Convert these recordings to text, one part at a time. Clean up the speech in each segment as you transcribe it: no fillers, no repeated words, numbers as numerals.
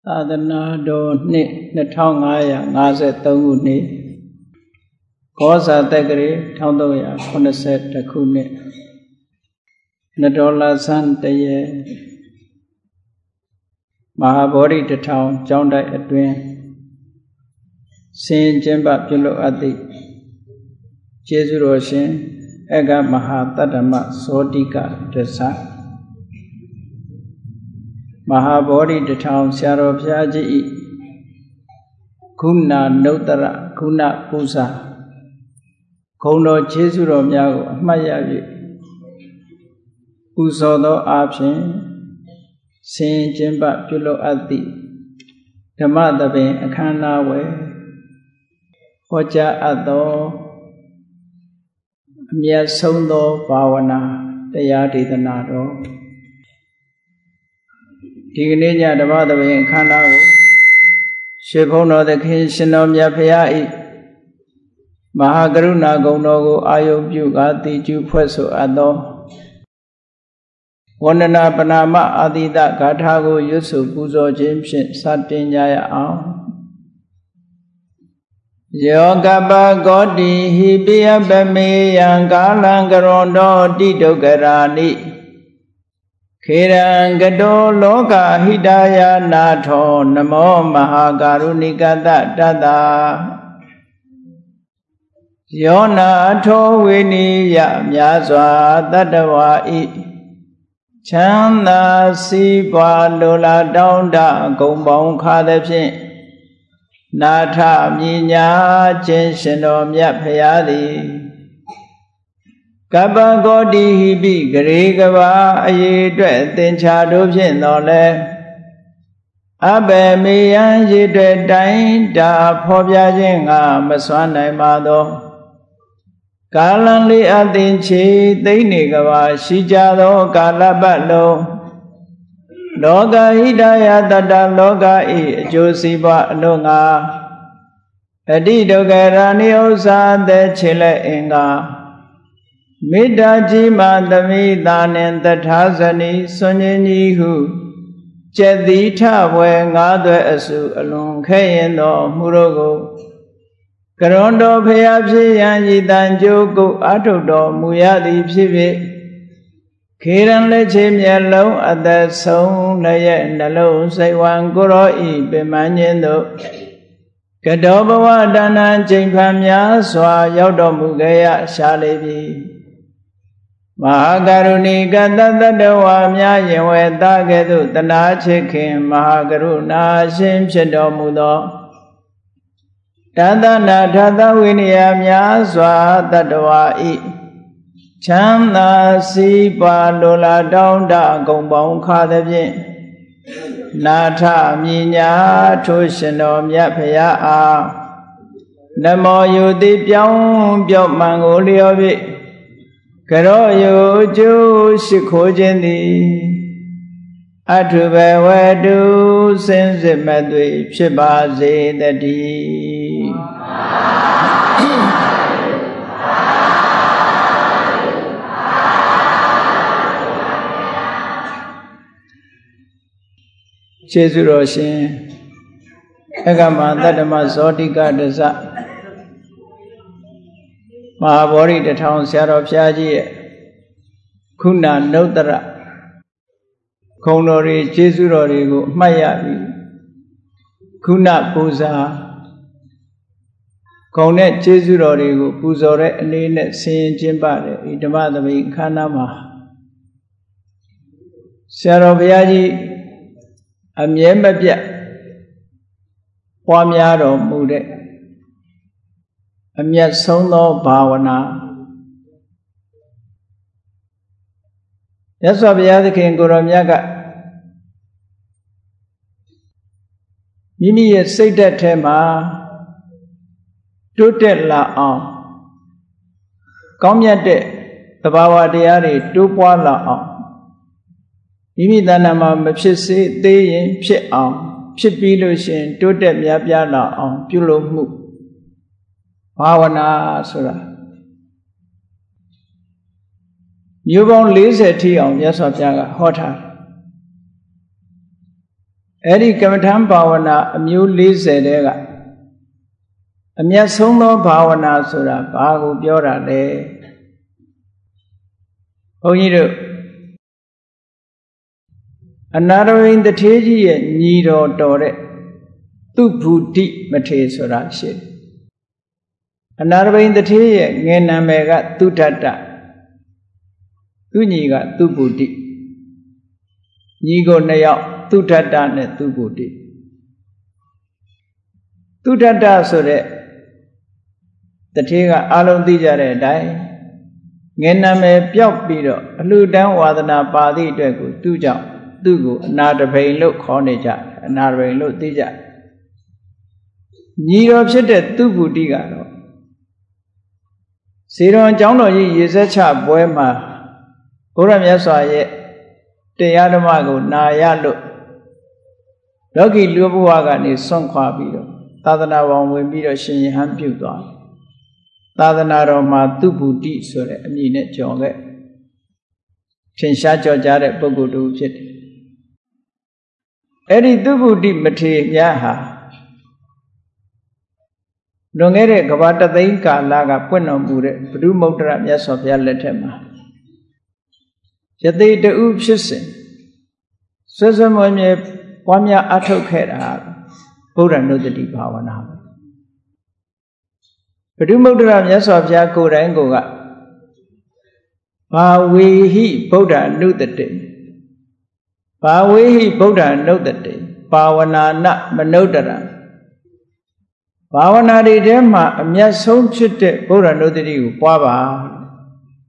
သာသနာတော်နှစ်2553ခုနှစ်ကောဇာတက္ကရာ1380ခုနှစ်နတော်လာဆန်းတရေမဟာဗောဓိတထောင်ကျောင်းတိုက်အတွင်းဆင်ကျင်းပပြုလုပ်အပ်သည့်ကျေးဇူးတော်ရှင်အဂမဟာတတ္တမဇောတိကဒသမဟာဗောဓိတထောင်ဆရာတော်ဘုရားကြီး၏ခုဏနုတ္တရခုဏပူဇာဂုဏ်တော်ကျေးဇူးတော်များကိုအမှတ်ရ၍ပူဇော်သောအားဖြင့်ဆင်ကျင်းပပြုလုပ်အပ်သည့်ဓမ္မသဘင်အခမ်းအနားဝယ်ဟောကြားအပ်သောအမြတ်ဆုံးသောဘာဝနာတရားဒေသနာတော်ဒီကနေ့ညဓမ္မသဘင်အခမ်းအနားကိုရွှေဘုန်းတော်သခင်ရှင်တော်မြတ်ဖရာ၏မဟာကရုဏာဂုဏ်တော်ကိုအာယုပြုကာတည်ကျူဖွဲ့ဆိုအပ်သောဝန္ဒနာပနာမအာတိတဂါထာကိုရွတ်ဆိုပူဇော်ခြင်းဖြင့်စတင်ကြရအောင်ယောကပကောတိဟိပိယပမေယံကာလံကရွန်တောတိဒုက္ခရာနိခေရံကတောလောကဟိတယနာထောနမောမဟာကာရုဏိကတတတ္တာယောနာထောဝိနိယမြာစွာတတ္တဝါဤချမ်းသာစီးပွားလိုလားတောင်းတဂုံပေါင်းခါသဖြင့်နာထမြညာခြင်းရှင်တော်မြတ်ဖရာသည်ကပ္ပကောတိဟိပိဂရေကဘာအရေးအတွက်သင်္ချာတို့ဖြင့်တော်လဲအဘယ်မေယံရေအတွက်တိုင်းတာဖော်ပြခြင်းကမစွမ်းနိုင်ပါသောကာလံလေးအသင်ချေသိမ့်နေကဘာရှိကြသောကာလပတ်လုံးလောကဟိတယတတ္တလောကဤအကျိုးစီးပွားအလို့ငါအတိဒုက္ခရာနိဥ္စာသက်ချေလက်အင်္ဂါမေတ္တာကြီးမှသမိတာနှင့်တထာဇနီစွန်ញကြီးဟုကျက်တိထဝဲငါးသွဲအစုအလွန်ခဲရင်တော်မူတို့ကိုကရွန်တော်ဖရာဖြစ်ရန်ဤတန်ကြိုးကိုအာထုတ်တော်မူရသည်ဖြစ်ဖြစ်ခေရန်လက်ချေမျက်လုံးအသက်ဆုံးလည်းရဲ့နှလုံးစိတ်ဝံကိုရောဤပင်မခြင်းတို့ကတောဘဝဒါနံချိန်ဖန်များစွာရောက်တော်မူခဲ့ရရှာလေပြီမဟာကရုဏီကတတ္တဝါများယင်ဝဲသားကဲ့သို့တနာချစ်ခင်မဟာကရုဏာရှင်ဖြစ်တော်မူသောတသနာထသဝိနည်းများစွာတတ္တဝါဤချမ်းသာစီးပွားလိုလားတောင်းတဂုံပေါင်းခါသဖြင့်နာထမြညာထိုးရှင်တော်မြတ်ဖရာအားနမောယုတိပြောင်းပြော့မှန်ကိုလျော်ဖြင့်ကရောယုကျိုးရှိခိုးခြင်းသည်အထုဘဝတုစင်စစ်မသွေဖြစ်ပါစေတည်းကျေးဇူးတော်ရှင်အဂမတတ္တမဇောတိကဒသမဟာဗောဓိတထောင်ဆရာတော်ဘုရားကြီးရဲ့ခုဏနုတ္တရဂုဏ်တော်တွေကျေးဇူးတော်တွေကိုအမှတ်ရပြီးခုဏပူဇာဂုဏ်နဲ့ကျေးဇူးတော်တွေကိုပူဇော်တဲ့အနေနဲ့ဆင်ကျင်းပတဲ့ဒီဓမ္မသဘင်ခန္ဓာမှာဆရာတော်ဘုရားကြီးအမြဲမပြတ်ပွားများတော်မူတဲ့အမြတ်ဆုံးသောဘာဝနာမြတ်စွာဘုရားသခင်ကိုယ်တော်မြတ်ကမိမိရဲ့စိတ်ဓာတ်ထဲမှာတိုးတက်လာအောင်ကောင်းမြတ်တဲ့သဘာဝတရားတွေတိုးပွားလာအောင်မိမိတဏ္ဍာမှာမဖြစ်စေသေးရင်ဖြစ်အောင်ဖြစ်ပြီးလို့ရှိရင်တိုးတက်များပြားလာအောင်ပြုလုပ်မှုဘာဝနာဆိုတာမျိုးပေါင်း40ထိအောင်မြတ်စွာဘုရားကဟောထား Eri Kamatam Bhavana, a new Lizedega. A mere Sumo Bhavana Sura, Bahu Biora de Oyiru. Another in the Teji, Nido Dore, Tuputi Mate Sura shit. Another in the Teji, Nena Mega, Tutata, Tuniga, Tuputi. Nigo Naya, Tutata, ne Tuputi. Tutata Sure. The Tiga Alo Dijare die. Gename Piop Bido, Ludan Wadana Padi Degu, Tuja, Dugu, another pain look Hornija, another pain look Dija. Niro Chete Tubu Digano. Siron Jono is a chap, Boema, Uram Yasaye, Teyadamago, Nayalu. Loki Lubuagan is Son Quabido, Tadana one will be a Shin Hampuda. Tadanaro ma Tubuti Sore, a minute jonge. Chinshacho Jare Bogudu Chit. Eri Tubuti Mati Yaha. Longere Gavata the Inca Laga Puno Mure, Pru Motra Yasofia Letema. Jade de Upshisin. Susamone Wamya Atokera, Buddha no the deep Havana. Padumodra Yasofia Korangoga. Pawihi Buddha knew the day. Pawihi Buddha know the day. Pawana na Manodara. Pawana de Dema, a mere soul chit, Buddha know the day, Pava.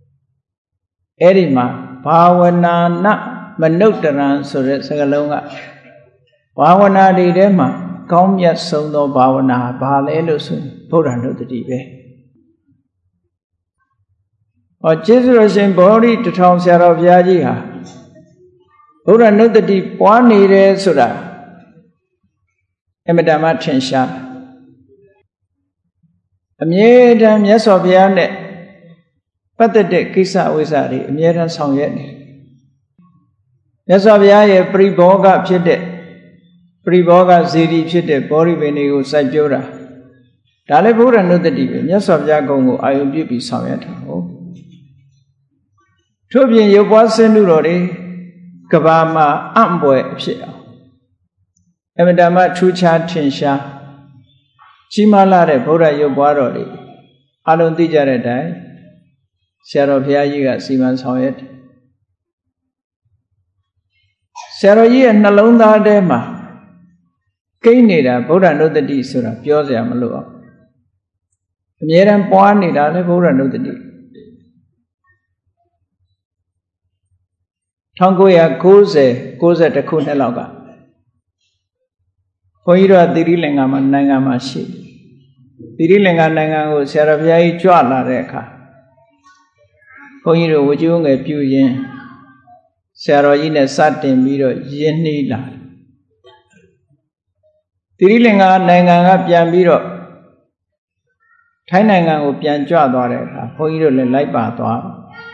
Erima, Pawana na Manodara, so that's a longa. Pawana de Dema, come yet so no Pawana, Balelusun. Buddha know the deep. Or Jesus in body to town set of Yajiha. Buddha know the deep one needed Sura. Emadama Chensha. A mere damn yes of Yane. But the deck Kisa Wizari, a mere and song yet. Yes of Yaye, pre boga pite. Pre boga ziri pite, body venue, Sajura. Dale Buddha know the deep, yes of Yagongo, I will be somewhere. Tobian, you was in Nurori, Kabama, Amboy, Emadama, Chucha, Chinsha, Chimala, Buddha, you borrowed. Alon Dijare die, Sarah Piaga, Siemens Hoyet. Sarah Ye and Nalonda Dema. Kainida, Buddha know the D Sura, Piosia Malua. Mieran Poani, Dale Buddha know the D. Tongoya goes at a Kunelaga. Poira Dirilingama Nangama she. Dirilinga Nango, Sarabia Juala Reka. Poiro would you a few yen. Sarahina Satin Miro Yenila. Dirilinga Nanga Piambiro. Tainanga Pianjua Dore, Poiro Laiba.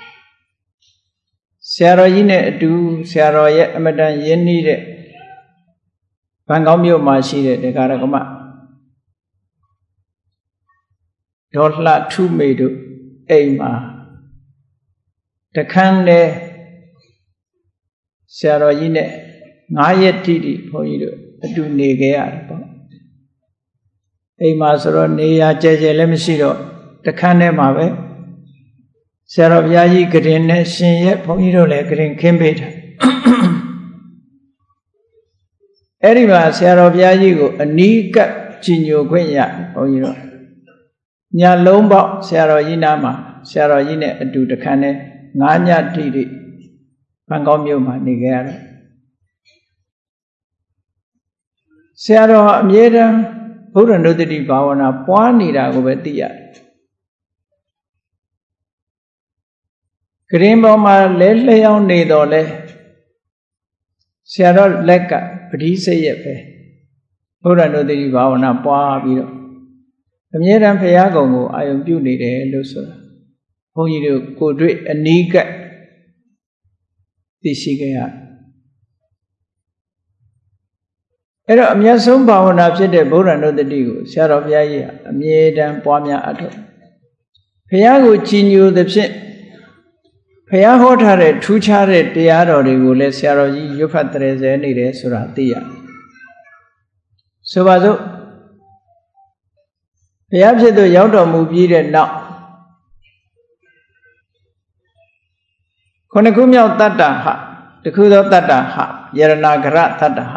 Sarah Yine do Sarah yet Amadan Yenide Pangomio Mashi de Garagoma Dotla 2 Medu Ema The Kande Sarah Yine Nayetidi Poido do Negea Ema Soro Nea Jeje Lemisido The Kande Mabe Sarah Yaji Green, Shin yet Pomiro Green Kimbit. Eriva Sarah Yaji, a Nika Chinyo Quenya, Pomiro. Nya Lomba, Sarah Yinama, Sarah Yine, do the cane, Nanya Tidi, Pangomio Niger. Sarah Mieda, Buddha no the Bavana, Puanida Gobetia. Grimoma lele on nedole. Sarah Lecca, but he say it. Buddha no the Bavana Puabiro. The Mieran Payago, I am beauty de Lusa. Who you could read a nigga. The Shigaya. အဲ့တော့အမြတ်ဆုံးဘာဝနာဖြစ်တဲ့ဗုဒ္ဓနုတ္တိကိုဆရာတော်ဘုရားကြီးအမြဲတမ်းပွားများအထောက်ဘုရားကိုကြည်ညိုသဖြင့်ဘုရားဟောထားတဲ့ထူးခြားတဲ့တရားတော်တွေကိုလည်းဆရာတော်ကြီးရွတ်ဖတ်တရေဆဲနေတယ်ဆိုတာသိရတယ်ဆိုပါစို့ဘုရားဖြစ်သူရောက်တော်မူပြီးတဲ့နောက်ခုနှစ်ခုမြောက်တတ္တဟတခုသောတတ္တဟယရဏဂရတတ္တဟ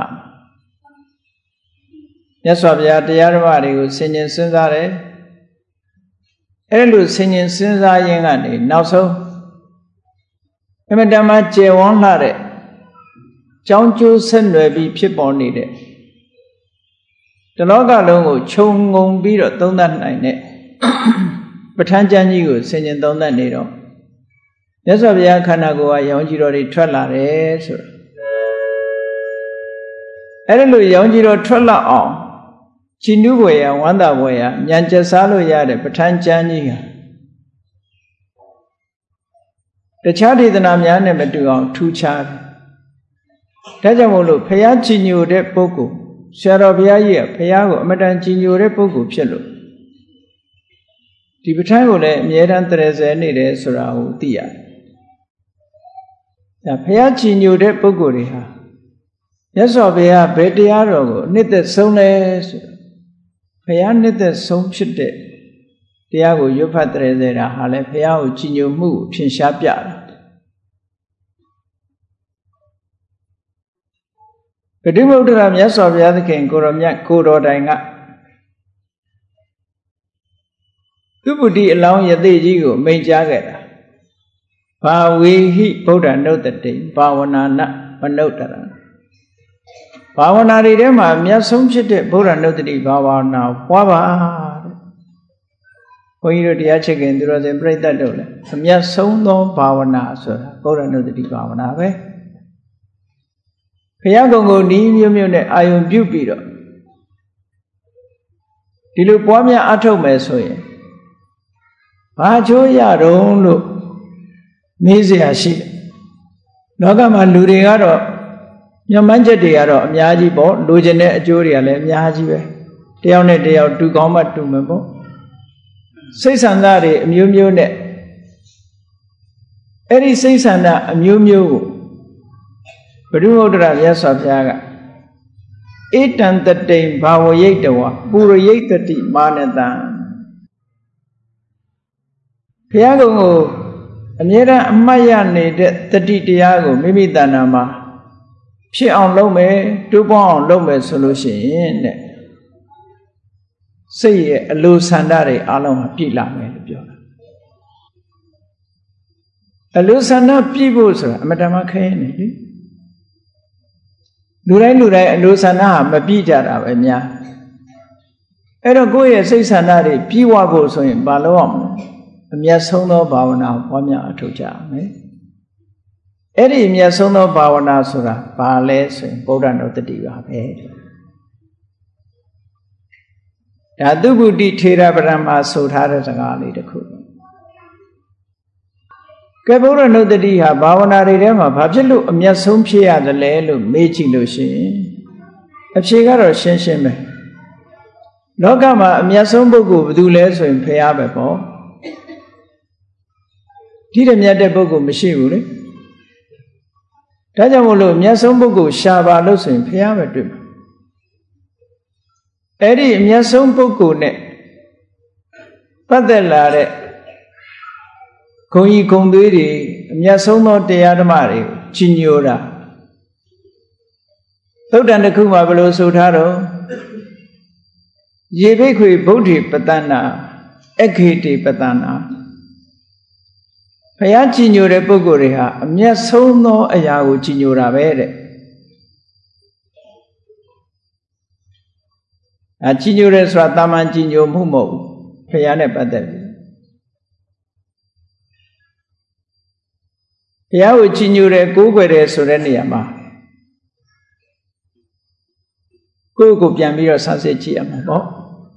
မြတ်စွာဘုရားတရားဓမ္မတွေကိုဆင်ခြင်စဉ်းစားတယ်အဲ့လိုဆင်ခြင်စဉ်းစားရင်းကနေနောက်ဆုံးအမတမကျေဝန်းလှတဲ့ကြောင်းကျိုးဆက်နွယ်ပြီးဖြစ်ပေါ်နေတဲ့တလောကလုံးကိုခြုံငုံပြီးတော့သုံးသပ်နိုင်တဲ့ပဋ္ဌာန်းကျမ်းကြီးကိုဆင်ခြင်သုံးသပ်နေတော့မြတ်စွာဘုရားခန္ဓာကိုယ်ကရောင်ကြီးတော်တွေထွက်လာတယ်ဆိုတော့အဲ့လိုရောင်ကြီးတော်ထွက်လာအောင်ကြည်နူးဖွယ်ရဝမ်းသာဖွယ်ရဉာဏ်ကျက်စားလို့ရတဲ့ပဋ္ဌာန်းကျမ်းကြီးဟာတခြားဒေသနာများနဲ့မတူအောင်ထူးခြားတယ်ဒါကြောင့်မို့လို့ဘုရားကြည်ညိုတဲ့ပုဂ္ဂိုလ်ဆရာတော်ဘုရားကြီးကဘုရားကိုအမတန်ကြည်ညိုတဲ့ပုဂ္ဂိုလ်ဖြစ်လို့ဒီပဋ္ဌာန်းကိုလည်းအမြဲတမ်းတရေဆဲနေတယ်ဆိုတာကိုသိရတယ်ဒါဘုရားကြည်ညိုတဲ့ပုဂ္ဂိုလ်တွေဟာမြတ်စွာဘုရားဘယ်တရားတော်ကိုအနှစ်သက်ဆုံးလဲဆိုဘုရားနှစ်သက်ဆုံးဖြစ်တဲ့တရားကိုရွတ်ဖတ်တရေစေတာဟာလည်းဘုရားကိုကြည်ညိုမှုကိုထင်ရှားပြတာဂတိဗုဒ္ဓရာမြတ်စွာဘုရားသခင်ကိုရောမြတ်ကိုတော်တိုင်ကသူပုတိအလောင်းယသိကြီးကိုမိန့်ကြားခဲ့တာဘာဝေဟိဗုဒ္ဓနုတ္တိဘာဝနာနမနုဿရဘာဝနာတွေထဲမှာအမြတ်ဆုံးဖြစ်တဲ့ဗုဒ္ဓနုတ္တိဘာဝနာပွားပါတဲ့ဘုန်းကြီးတို့တရားချစ်ခင်သူတော်စင်ပြိဿတ်တို့လည်းအမြတ်ဆုံးသောဘာဝနာဆိုတာဗုဒ္ဓနုတ္တိဘာဝနာပဲဘုရားကုံကိုဤမျိုးမျိုးနဲ့အာယုံပြုပြီးတော့ဒီလိုပွားများအထုတ်မယ်ဆိုရင်ဘာချိုးရတော့လို့မေးเสียရှိတယ်လောကမှာလူတွေကတော့ညမှန်းချက်တွေကတော့အများကြီးပေါ့လိုချင်တဲ့အကျိုးတွေကလည်းအများကြီးပဲတယောက်နဲ့တယောက်တူကောင်းမှတူမယ်ပေါ့စိတ်ဆန္ဒတွေအမျိုးမျိုးနဲ့အဲ့ဒီစိတ်ဆန္ဒအမျိုးမျိုးကိုဘုရုဒ္ဓရာမြတ်စွာဘုရားကဧတံတတိံဘာဝရိတ်တဝပုရရိတ်တတိမာနတံဘုရားကုံကိုအမြဲတမ်းအမှတ်ရနေတဲ့တတိတရားကိုမိမိတဏ္ဍာမှာဖြစ်အောင်လုပ်မယ်တိုးပေါင်းအောင်လုပ်မယ်ဆိုလို့ရှိရင်တဲ့စိတ်ရဲ့အလိုဆန္ဒတွေအလုံးဟာပြည့်လာမယ်လို့ပြောတာအလိုဆန္ဒပြည့်ဖို့ဆိုတာအမတန်မှခဲနေလေလူတိုင်းအလိုဆန္ဒဟာမပြည့်ကြတာပဲများအဲ့တော့ကိုယ့်ရဲ့စိတ်ဆန္ဒတွေပြည့်ဝဖို့ဆိုရင်ဘာလုပ်အောင်အမြတ်ဆုံးသောဘာဝနာကိုပွားများအထောက်ကြမယ်အဲ့ဒီအမြတ်ဆုံးသောဘာဝနာဆိုတာဘာလဲဆိုရင်ဗုဒ္ဓနုတ္တိပါပဲဒါသုဘုတိထေရပရမဆိုထားတဲ့စကားလေးတစ်ခုကဲဗုဒ္ဓနုတ္တိဟာဘာဝနာတွေထဲမှာဘာဖြစ်လို့အမြတ်ဆုံးဖြစ်ရတယ်လဲလို့မေးကြည့်လို့ရှိရင်အဖြေကတော့ရှင်းရှင်းပဲလောကမှာအမြတ်ဆုံးပုဂ္ဂိုလ်ဘယ်သူလဲဆိုရင်ဘုရားပဲပေါ့ဒီတမြတ်တဲ့ပုဂ္ဂိုလ်မရှိဘူးလေဒါကြောင့်မို့လို့အမြတ်ဆုံးပုဂ္ဂိုလ်ရှာပါလို့ဆိုရင်ဘုရားပဲတွေ့မှာအဲ့ဒီအမြတ်ဆုံးပုဂ္ဂိုလ်နဲ့ပတ်သက်လာတဲ့ဂုဏ်ကြီးဂုဏ်သွေးတွေအမြတ်ဆုံးသောတရားဓမ္မတွေကိုကြီးညိုတာသုတ်တန်တစ်ခုမှာဘယ်လိုဆိုထားတော့ယေဘိခွေဗုဒ္ဓေပတနာအခေတိပတနာဘုရားကြီးညိုတဲ့ပုဂ္ဂိုလ်တွေဟာအမျက်ဆုံးသောအရာကိုကြီးညိုတာပဲတဲ့ကြီးညိုတယ်ဆိုတာတာမန်ကြီးညိုမှုမဟုတ်ဘူးဘုရားနဲ့ပတ်သက်ပြီးဘုရားကိုကြီးညိုတယ်ကိုးကွယ်တယ်ဆိုတဲ့နေရာမှာကိုယ့်ကိုပြန်ပြီးတော့ဆန်းစစ်ကြည့်ရမှာပေါ့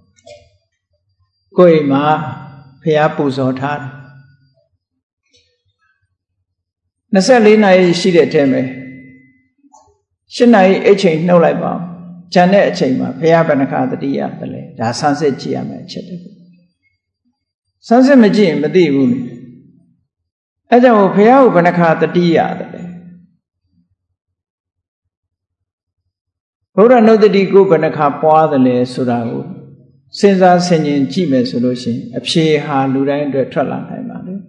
ကိုယ်မှာဘုရားပူဇော်ထားတယ်24နာရီရှိတဲ့အထဲမှာ7နာရီအိတ်ချိန်နှုတ်လိုက်ပါကျန်တဲ့အချိန်မှာဘုရားဘယ်နှခါတတိယတယ်လဲဒါဆန်းစစ်ကြည့်ရမယ်အချက်တည်းဆန်းစစ်မကြည့်ရင်မသိဘူးလေအဲကြောင့်ဘုရားကိုဘယ်နှခါတတိယတယ်လဲဘုရားနုဒတိကိုဘယ်နှခါပွားတယ်လဲဆိုတာကိုစဉ်းစားဆင်ခြင်ကြည့်မယ်ဆိုလို့ရှိရင်အဖြေဟာလူတိုင်းအတွက်ထွက်လာနိုင်ပါလေ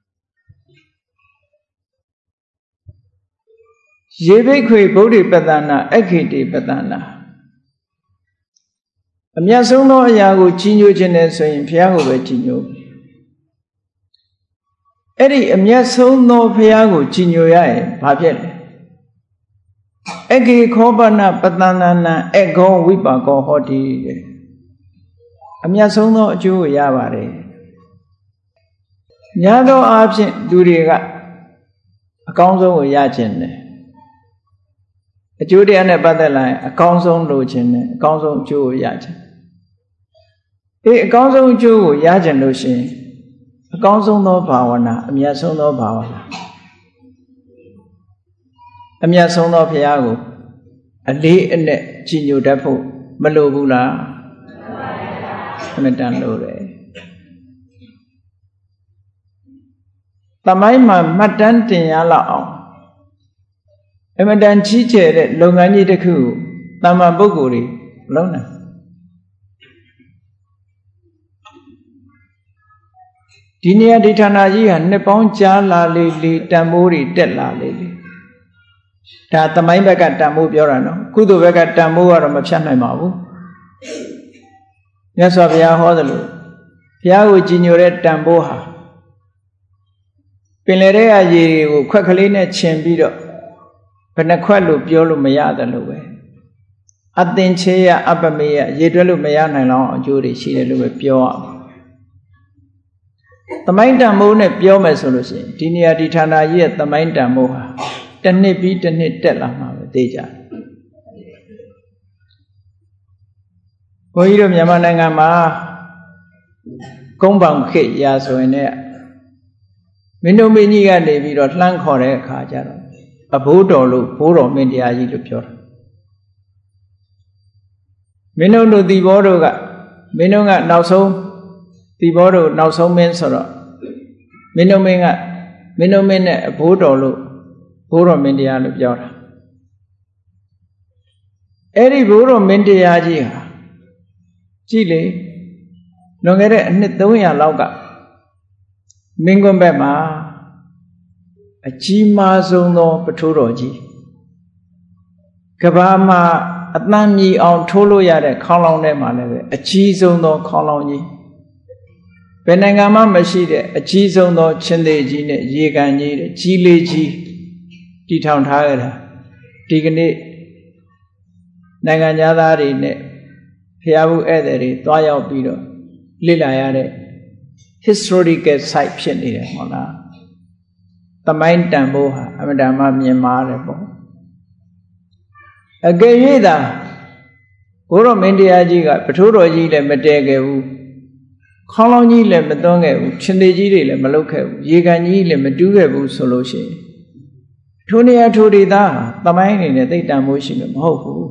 ရေဘိက္ခွေဗုဒ္ဓပတ္တနာအခိတိပတ္တနာအမြတ်ဆုံးသောအရာကိုကြီးညိုခြင်းနဲ့ဆိုရင်ဘုရားကိုပဲကြီးညိုအဲ့ဒီအမြတ်ဆုံးသောဘုရားကိုကြီးညိုရရင်ဘာဖြစ်လဲအခေခောပနပတ္တနာနအခောဝိပါကောဟောတိတဲ့အမြတ်ဆုံးသောအကျိုးကိုရပါတယ်ညာသောအားဖြင့်လူတွေကအကောင်းဆုံးကိုရခြင်းတယ်အကျိုးတရားနဲ့ပတ်သက်လာရင်အကောင်းဆုံးလိုခြင်းနဲ့အကောင်းဆုံးအကျိုးကိုရခြင်းအကောင်းဆုံးအကျိုးကိုရခြင်းလို့ရှိရင်အကောင်းဆုံးသောဘာဝနာအမြတ်ဆုံးသောဘာဝနာအမြတ်ဆုံးသောဘုရားကိုအလေးအနက်ကြည်ညိုတတ်ဖို့မလိုဘူးလားအမှန်တန်လို့တယ်သမိုင်းမှာမှတ်တမ်းတင်ရလောက်အောင်အမှန်တန်ကြီးကျယ်တဲ့လုပ်ငန်းကြီးတစ်ခုကိုတမ္မာပုဂ္ဂိုလ်တွေလုံးနိုင်ဒီနေရာဒီဌာနကြီးဟာနှစ်ပေါင်းကြာလာလေလေတန်ဖိုးတွေတက်လာလေလေဒါသမိုင်းဘက်ကတန်ဖိုးပြောတာနော်ကုသိုလ်ဘက်ကတန်ဖိုးကတော့မဖြတ်နိုင်ပါဘူးမြတ်စွာဘုရားဟောသလိုဘုရားကိုကြည်ညိုတဲ့တန်ဖိုးဟာပင်လယ်ထဲကရေတွေကိုခွက်ကလေးနဲ့ခြင်ပြီးတော့ဘယ်နှခွက်လို့ပြောလို့မရတယ်လို့ပဲအသင်္ချေယအပမေယရေတွက်လို့မရနိုင်လောက်အကျိုးတွေရှိတယ်လို့ပဲပြောရအောင်သမိုင်းတန်မိုးနဲ့ပြောမယ်ဆိုလို့ရှိရင်ဒီနေရာဒီဌာနကြီးရဲ့သမိုင်းတန်မိုးဟာတစ်နှစ်ပြီးတစ်နှစ်တက်လာမှာပဲသိကြတယ်ဘုန်းကြီးတို့မြန်မာနိုင်ငံမှာကုန်းပေါင်ခေတ်ရာဆိုရင်လည်းမင်းတို့မင်းကြီးကနေပြီးတော့လှမ်းခေါ်တဲ့အခါကျတော့အဘိုးတော်လို့ဘိုးတော်မင်းတရားကြီးလို့ပြောတာမင်းတို့ဒီဘောတို့ကမင်းတို့ကနောက်ဆုံးဒီဘောတို့နောက်ဆုံးမင်းဆိုတော့မင်းတို့မင်းနဲ့အဘိုးတော်လို့ဘိုးတော်မင်းတရားလို့ပြောတာအဲ့ဒီဘိုးတော်မင်းတရားကြီးဟာကြည့်လေလွန်ခဲ့တဲ့အနှစ်300လောက်ကမင်းကွန်းဘက်မှာအကြီးမားဆုံးသောပထိုးတော်ကြီးကဘာမှာအတန်မြည်အောင်ထိုးလို့ရတဲ့ခေါင်းလောင်းထဲမှာလည်းပဲအကြီးဆုံးသောခေါင်းလောင်းကြီးဘယ်နိုင်ငံမှမရှိတဲ့အကြီးဆုံးသောချင်းသေးကြီးနဲ့ရေကန်ကြီးတဲ့ကြီးလေးကြီးတည်ထောင်ထားကြတာဒီကနေ့နိုင်ငံသားတွေနဲ့ဖျားဘူးဧည့်သည်တွေတွားရောက်ပြီးတော့လေ့လာရတဲ့ historical site ဖြစ်နေတယ်ဟုတ်လားသမိုင်းတန်ဖိုးဟာအမှန်တမ်းမြင်မာတယ်ပေါ့အကယ်၍သာဘုရောမင်းတရားကြီးကပထိုးတော်ကြီးလည်းမတည်ခဲ့ဘူးခေါင်းလောင်းကြီးလည်းမသွန်းခဲ့ဘူးရှင်သေးကြီးတွေလည်းမလုပ်ခဲ့ဘူးရေကန်ကြီးလည်းမတူးခဲ့ဘူးဆိုလို့ရှိရင်ထိုနေရာထိုဒေသဟာသမိုင်းအနေနဲ့သိတန်ဖိုးရှိမှာမဟုတ်ဘူး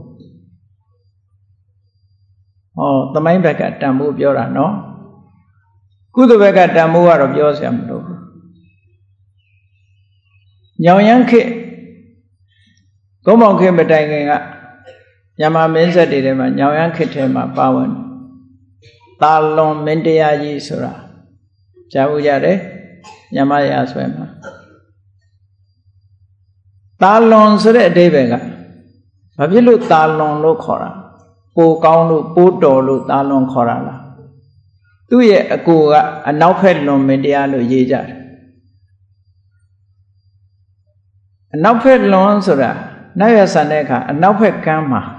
သမိုင်းဘက်ကတန်ဖိုးပြောတာနော်ကုသိုလ်ဘက်ကတန်ဖိုးကတော့ပြောစရာမလိုဘူးညောင်ရမ်းခေတ်ကုန်းပေါင်ခေတ်မတိုင်ခင်ကမြန်မာမင်းဆက်တွေထဲမှာညောင်ရမ်းခေတ်ထဲမှာပါဝင်တာလွန်မင်းတရားကြီးဆိုတာကြားဘူးကြတယ်မြန်မာရာဆွဲမှာတာလွန်ဆိုတဲ့အဓိပ္ပာယ်ကဘာဖြစ်လို့တာလွန်လို့ခေါ်တာပိုကောင်းလို့ပိုးတော်လို့တာလွန်ခေါ်တာလားသူ့ရဲ့အကိုကအနောက်ဖက်လွန်မင်းတရားလို့ရေးကြတယ်အနောက်ဖက်လွန်ဆိုတာနောက်ရဆန်တဲ့အခါအနောက်ဖက်ကမ်းမှာ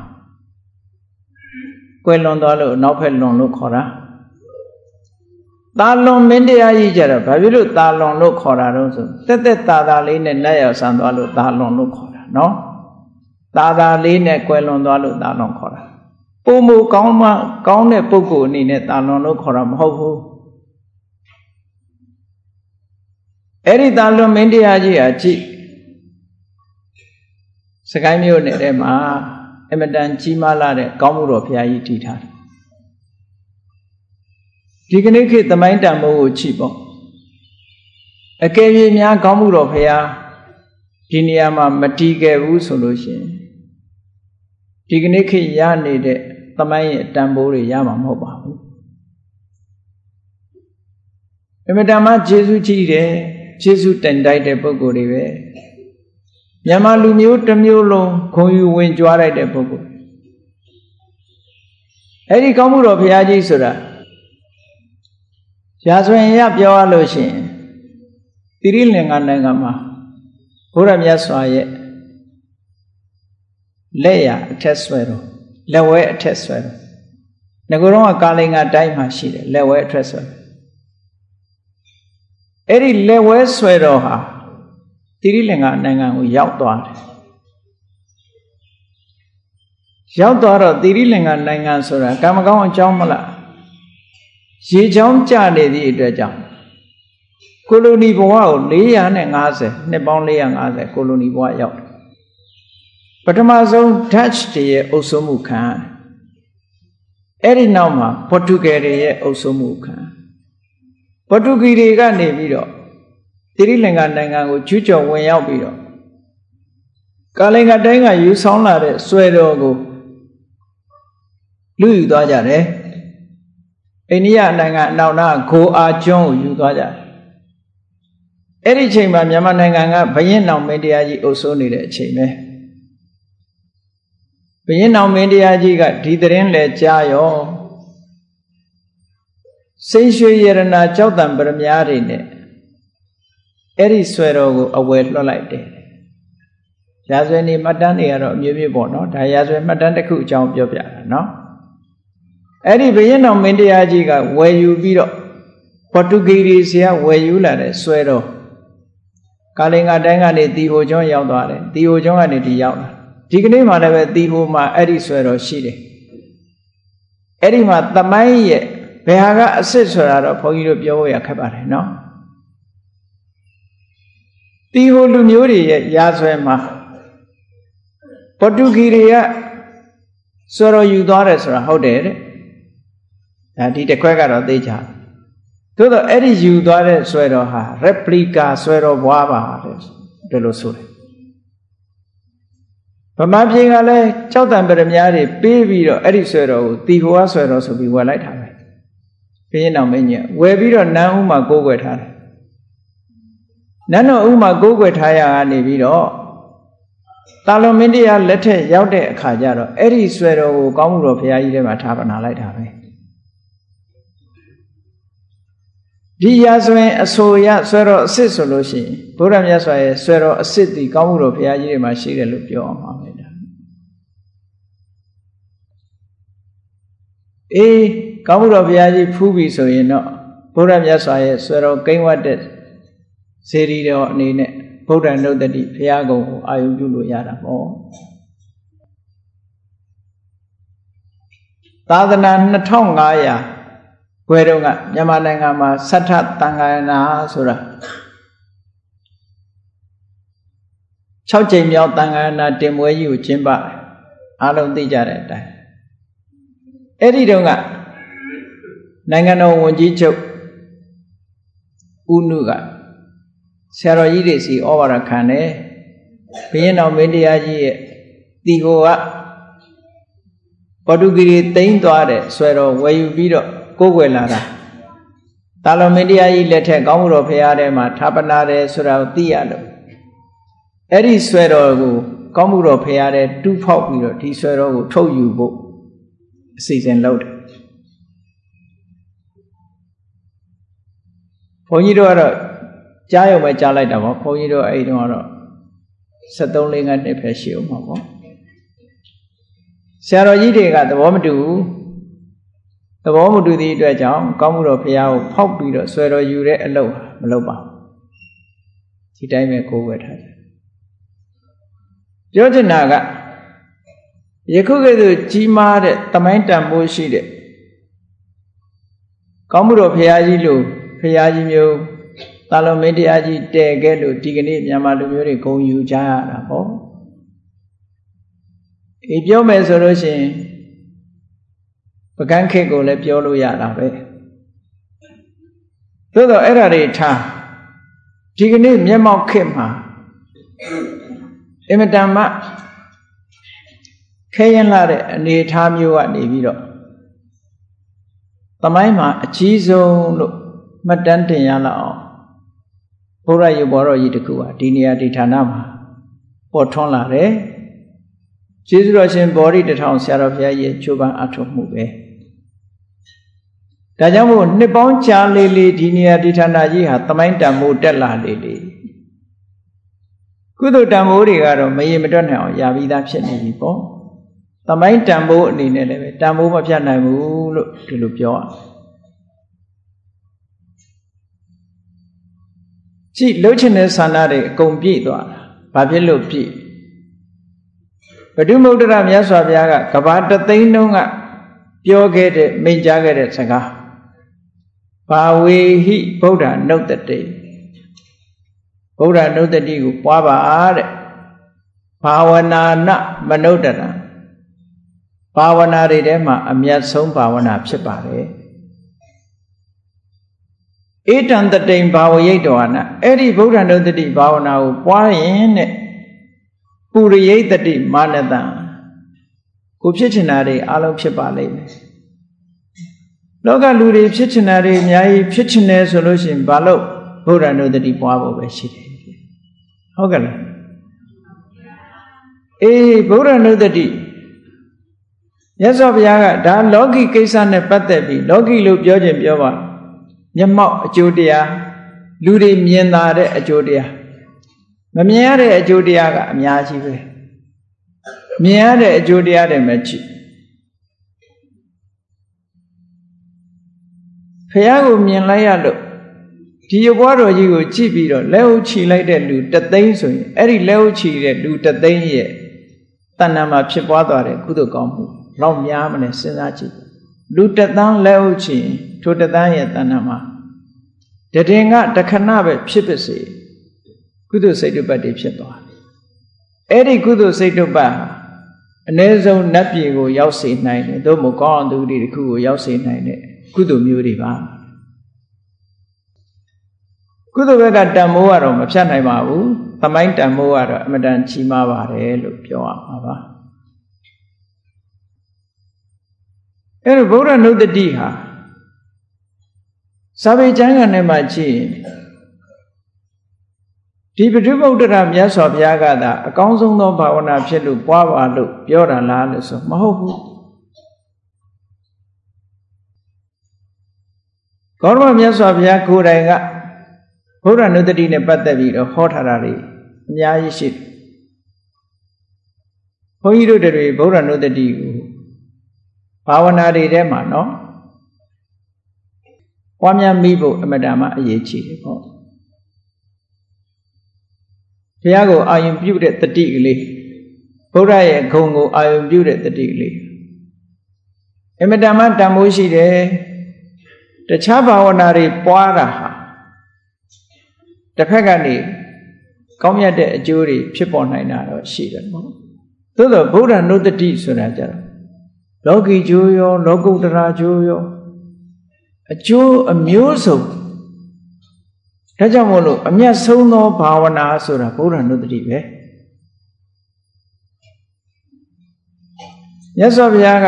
ကွယ်လွန်သွားလို့အနောက်ဖက်လွန်လို့ခေါ်တာတာလွန်မင်းတရားကြီးကြတော့ဘာဖြစ်လို့တာလွန်လို့ခေါ်တာတော့ဆိုတက်တက်တာတာလေးနဲ့လက်ရဆန်သွားလို့တာလွန်လို့ခေါ်တာနော်တာတာလေးနဲ့ကွယ်လွန်သွားလို့တာလွန်ခေါ်တာပုံမကောင်းတဲ့ပုဂ္ဂိုလ်အနေနဲ့တာလွန်လို့ခေါ်တာမဟုတ်ဘူးအဲ့ဒီတာလွန်မင်းတရားကြီးဟာကြည့်စကိုင်းမြို့နယ်ထဲမှာအမတန်ကြီးမားလာတဲ့ကောင်းမှုတော်ဘုရားကြီးတည်ထားတယ်ဒီကနေ့ခေတ်သမိုင်းတန်ဖိုးကိုကြည့်ပေါ့အကယ်၍များကောင်းမှုတော်ဘုရားဒီနေရာမှာမတည်ခဲ့ဘူးဆိုလို့ရှိရင်ဒီကနေ့ခေတ်ရနေတဲ့သမိုင်းရဲ့တန်ဖိုးတွေရမှာမဟုတ်ပါဘူးအမတန်မှကျေးဇူးကြီးတယ်ကျေးဇူးတင်တိုက်တဲ့ပုဂ္ဂိုလ်တွေပဲမြန်မာလူမျိုးတစ်မျိုးလုံးဂုဏ်ယူဝင်ကြွားလိုက်တဲ့ပုဂ္ဂိုလ်အဲ့ဒီကောင်းမှုတော်ဘုရားကြီးဆိုတာရာဇဝင်ရပြောရလို့ရှိရင်သီရိလင်္ကာနိုင်ငံမှာဘုရားမြတ်စွာရဲ့လက်ရအထက်ဆွဲတော်လက်ဝဲအထက်ဆွဲတော်ငကိုယ်တော့ကာလင်္ကာတိုင်းမှာရှိတယ်လက်ဝဲအထက်ဆွဲအဲ့ဒီလက်ဝဲဆွဲတော်ဟာသီရိလင်္ကာနိုင်ငံကိုရောက်သွားတယ်ရောက်သွားတော့သီရိလင်္ကာနိုင်ငံဆိုတာကံမကောင်းအကြောင်းမလားရေချောင်းကျနေသည့်အတွက်ကြောင့်ကိုလိုနီဘဝကို450နှစ်ပေါင်း450ကိုလိုနီဘဝရောက်တယ်ပထမဆုံး Dutch တွေရဲ့အုပ်စိုးမှုခံအဲ့ဒီနောက်မှာပေါ်တူဂီတွေရဲ့အုပ်စိုးမှုခံပေါ်တူဂီတွေကနေပြီးတော့သီရိလင်္ကာနိုင်ငံကိုကျူးကျော်ဝင်ရောက်ပြီးတော့ကာလင်္ကာတိုင်းကယူဆောင်လာတဲ့ဆွဲတော်ကိုလူယူသွားကြတယ်အိန္ဒိယနိုင်ငံအနောက်နားဂိုအာကျွန်းကိုယူသွားကြတယ်အဲ့ဒီချိန်မှာမြန်မာနိုင်ငံကဘုရင်နောင်မင်းတရားကြီးအုပ်စိုးနေတဲ့အချိန်ပဲဘုရင်နောင်မင်းတရားကြီးကဒီသတင်းလဲကြားရောစိန်ရွှေရတနာကြောက်တံပရမများတွေနဲ့အဲ့ဒီဆွဲတော်ကိုအဝယ်လွှတ်လိုက်တယ်ရာဇဝင်နေမှတ်တမ်းတွေကတော့အမျိုးမျိုးပေါ့နော်ဒါရာဇဝင်မှတ်တမ်းတစ်ခုအကြောင်းပြောပြတာနော်အဲ့ဒီဘုရင်တော်မင်းတရားကြီးကဝယ်ယူပြီးတော့ပေါ်တူဂီတွေဆီကဝယ်ယူလာတဲ့ဆွဲတော်ကာလင်္ကာတိုင်းကနေတီဟိုကျွန်းရောက်သွားတယ်တီဟိုကျွန်းကနေဒီရောက်လာဒီကနေ့မှလည်းပဲတီဟိုမှာအဲ့ဒီဆွဲတော်ရှိတယ်အဲ့ဒီမှာသမိုင်းရဲ့ဘယ်ဟာကအစ်စ်ဆိုတာတော့ဘုန်းကြီးတို့ပြောဖို့ရခက်ပါတယ်နော်တီဟိုလူမျိုးတွေရဲ့ရာဇဝင်မှာပေါ်တူဂီတွေကဆွဲတော်ယူသွားတယ်ဆိုတာဟုတ်တယ်တဲ့ဒါဒီတစ်ခွက်ကတော့သိကြသို့တော့အဲ့ဒီယူသွားတဲ့ဆွဲတော်ဟာ replica ဆွဲတော်ဘွားပါတဲ့ဒီလိုဆိုတယ်ဗမာပြည်ကလည်းကြောက်တံပရမများတွေပေးပြီးတော့အဲ့ဒီဆွဲတော်ကိုတီဟိုကဆွဲတော်ဆိုပြီးဝယ်လိုက်တာပဲဘုရင်တော်မင်းကြီးဝယ်ပြီးတော့နန်းဦးမှာကိုးကွယ်ထားတယ်နန်းတော်ဦးမှာကိုးကွယ်ထားရကနေပြီးတော့တာလွန်မင်းတရားလက်ထက်ရောက်တဲ့အခါကျတော့အဲ့ဒီဆွဲတော်ကိုကောင်းမှုတော်ဘုရားကြီးထဲမှာထားပနာလိုက်တာပဲဒီရာဇဝင်အဆိုရဆွဲတော်အစ်စ်ဆိုလို့ရှိရင်ဘုရားမြတ်စွာရဲ့ဆွဲတော်အစ်စ်ဒီကောင်းမှုတော်ဘုရားကြီးတွေမှာရှိတယ်လို့ပြောအောင်ပါမယ်ဒါအေးကောင်းမှုတော်ဘုရားကြီးဖူးပြီဆိုရင်တော့ဘုရားမြတ်စွာရဲ့ဆွဲတော်ကိန်းဝတ်တဲ့စေရီတော်အနေနဲ့ဗုဒ္ဓနုတ္တိဘုရားကုံကိုအာယုပြုလို့ရတာပေါ့သာသနာ2500ဘွယ်တော့ကမြန်မာနိုင်ငံမှာသတ္ထသံဃာနာဆိုတာ6ကြိမ်မြောက်သံဃာနာတင်ပွဲကြီးကိုကျင်းပတယ်အားလုံးသိကြတဲ့အတိုင်းအဲ့ဒီတုန်းကနိုင်ငံတော်ဝန်ကြီးချုပ်ဦးနုကဆရာတော်ကြီးတွေစီဩဝါဒခံတယ်ဘုရင်တော်မင်းတရားကြီးရဲ့တီဟိုကပေါ်တူဂီတွေတိမ့်သွားတဲ့ဆွဲတော်ဝယ်ယူပြီးတော့ကိုးကွယ်လာတာတာလွန်မင်းတရားကြီးလက်ထက်ကောင်းမှုတော်ဖရာထဲမှာဌာပနာတယ်ဆိုတာကိုသိရလို့အဲ့ဒီဆွဲတော်ကိုကောင်းမှုတော်ဖရာထဲတူးဖောက်ပြီးတော့ဒီဆွဲတော်ကိုထုတ်ယူဖို့အစီအစဉ်လုပ်တယ်ဘုန်းကြီးတို့ကတော့ကြားရုံပဲကြားလိုက်တာပေါ့ဘုန်းကြီးတို့အဲ့ဒီတော့73 4နှစ်ပဲရှိအောင်ပါပေါ့ဆရာတော်ကြီးတွေကသဘောမတူဘူးသဘောမတူသည့်အတွက်ကြောင့်ကောင်းမှုတော်ဖရာကိုဖောက်ပြီးတော့ဆွဲတော်ယူတဲ့အလုပ်မလုပ်ပါဘူးဒီတိုင်းပဲကိုးဝဲထားတယ်ပြောချင်တာကယခုကဲ့သို့ကြီးမားတဲ့တမိုင်းတန်ဖိုးရှိတဲ့ကောင်းမှုတော်ဖရာကြီးလိုဖရာကြီးမျိုးတာလွန်မင်းတရားကြီးတည်ခဲ့လို့ဒီကနေ့မြန်မာလူမျိုးတွေဂုဏ်ယူကြရတာပေါ့အေးပြောမယ်ဆိုလို့ရှိရင်ပကန်းခေတ်ကိုလည်းပြောလို့ရတာပဲသို့တော့အဲ့ဒါတွေထားဒီကနေ့မျက်မှောက်ခေတ်မှာအင်မတန်မှခဲရင်လာတဲ့အနေအထားမျိုးကနေပြီးတော့သမိုင်းမှာအကြီးဆုံးလို့မှတ်တမ်းတင်ရလောက်အောင်ဘုရားရုပ်ဘောတော်ကြီးတစ်ခုဟာဒီနေရာဒီဌာနမှာပေါ်ထွန်းလာတယ်ကျေးဇူးတော်ရှင်ဗောဓိတထောင်ဆရာတော်ဘုရားရဲ့ကြိုးပမ်းအထောက်မှုပဲဒါကြောင့်မို့နှစ်ပေါင်းကြာလေလေဒီနေရာဒီဌာနကြီးဟာသမိုင်းတန်ဖိုးတက်လာလေလေကုသိုလ်တန်ဖိုးတွေကတော့မရေမတွက်နိုင်အောင်ရပြီးသားဖြစ်နေပြီပေါ့သမိုင်းတန်ဖိုးအနေနဲ့လည်းပဲတန်ဖိုးမပြတ်နိုင်ဘူးလို့ဒီလိုပြောရကြည့်လှုပ်ချင်တဲ့ဆန္ဒတွေအကုန်ပြည့်သွားတာဘာဖြစ်လို့ပြည့်ဘဒုမုဒ္ဒရာမြတ်စွာဘုရားကကဘာတသိန်းလုံးကပြောခဲ့တဲ့မိန့်ကြားခဲ့တဲ့စကားဘာဝေဟိဗုဒ္ဓနုတ္တတိဗုဒ္ဓနုတ္တတိကိုပွားပါတဲ့ဘာဝနာနမနုဿတံဘာဝနာတွေထဲမှာအမြတ်ဆုံးဘာဝနာဖြစ်ပါတယ်ဧတံတတိံဘာဝရိတ်တော်နာအဲ့ဒီဗုဒ္ဓနုတ္တတိဘာဝနာကိုပွားရင်တဲ့ပုရိယတတိမာနတံကိုဖြစ်ချင်တာတွေအလုံးဖြစ်ပါလိမ့်မယ်လောကလူတွေဖြစ်ချင်တာတွေအများကြီးဖြစ်ချင်တယ်ဆိုလို့ရှိရင်ဘာလို့ဗုဒ္ဓနုတ္တတိပွားဖို့ပဲရှိတယ်ဟုတ်ကဲ့လားအေးဗုဒ္ဓနုတ္တတိမြတ်စွာဘုရားကဒါလောကီကိစ္စနဲ့ပတ်သက်ပြီးလောကီလို့ပြောခြင်းပြောပါမျက်မှောက်အကျိုးတရားလူတွေမြင်သာတဲ့အကျိုးတရားမမြင်ရတဲ့အကျိုးတရားကအများကြီးပဲမြင်ရတဲ့အကျိုးတရားတွေမှကြည့်ဖះကိုမြင်လိုက်ရလို့ဒီရုပ်ဘွားတော်ကြီးကိုကြည့်ပြီးတော့လက်ဟုတ်ချီလိုက်တဲ့လူတသိန်းဆိုရင်အဲ့ဒီလက်ဟုတ်ချီတဲ့လူတသိန်းရဲ့တဏ္ဍာမှာဖြစ်ပွားသွားတဲ့ကုသိုလ်ကောင်းမှုတော့များမလဲစဉ်းစားကြည့်လူတသန်းလက်ဟုတ်ချီထိုတသန်းရဲ့တဏ္ဍာမှာတည်ငါတခဏပဲဖြစ်ပါစေကုသိုလ်စိတ်တုပ္ပတ္တိဖြစ်သွားတယ်အဲ့ဒီကုသိုလ်စိတ်တုပ္ပဟာအ ਨੇ ဆုံးနတ်ပြည်ကိုရောက်စေနိုင်တယ်သို့မဟုတ်ကောင်းအောင်သူတွေတစ်ခုကိုရောက်စေနိုင်တဲ့ကုသိုလ်မျိုးတွေပါကုသိုလ်ဘက်ကတန်မိုးကတော့မဖြတ်နိုင်ပါဘူးသမိုင်းတန်မိုးကတော့အမတန်ကြီးမားပါတယ်လို့ပြောရမှာပါအဲ့ဒီဗုဒ္ဓနုတ္တတိဟာစာပေကျမ်းဂန်ထဲမှာကြည့်ဒီပဋိဗုဒ္ဓရာမြတ်စွာဘုရားကသာအကောင်းဆုံးသောဘာဝနာဖြစ်လို့ပွားပါလို့ပြောတာလားလို့ဆိုမဟုတ်ဘူးဂေါတမမြတ်စွာဘုရားကိုယ်တိုင်ကဗုဒ္ဓနုတ္တတိနဲ့ပတ်သက်ပြီးတော့ဟောထားတာတွေအများကြီးရှိတယ်ဘုန်းကြီးတို့တွေဗုဒ္ဓနုတ္တတိကိုဘာဝနာတွေထဲမှာနော်ပွားများမိဖို့အမတန်မှအရေးကြီးတယ်ပေါ့ဘုရားကိုအာယုံပြုတဲ့တတိကလေးဗုဒ္ဓရဲ့ဂုဏ်ကိုအာယုံပြုတဲ့တတိကလေးအမတန်မှတန်ဖိုးရှိတယ်တခြားဘာဝနာတွေပွားတာဟာတစ်ဖက်ကနေကောင်းမြတ်တဲ့အကျိုးတွေဖြစ်ပေါ်နိုင်တာတော့ရှိတယ်ပေါ့သို့သောဗုဒ္ဓနုတ္တတိဆိုတာကြတော့လောကီကျိုးရောလောကုတ္တရာကျိုးရောအကျိုးအမျိုးစုံဒါကြောင့်မို့လို့အမြတ်ဆုံးသောဘာဝနာဆိုတာဗုဒ္ဓနုတ္တိပဲမြတ်စွာဘုရားက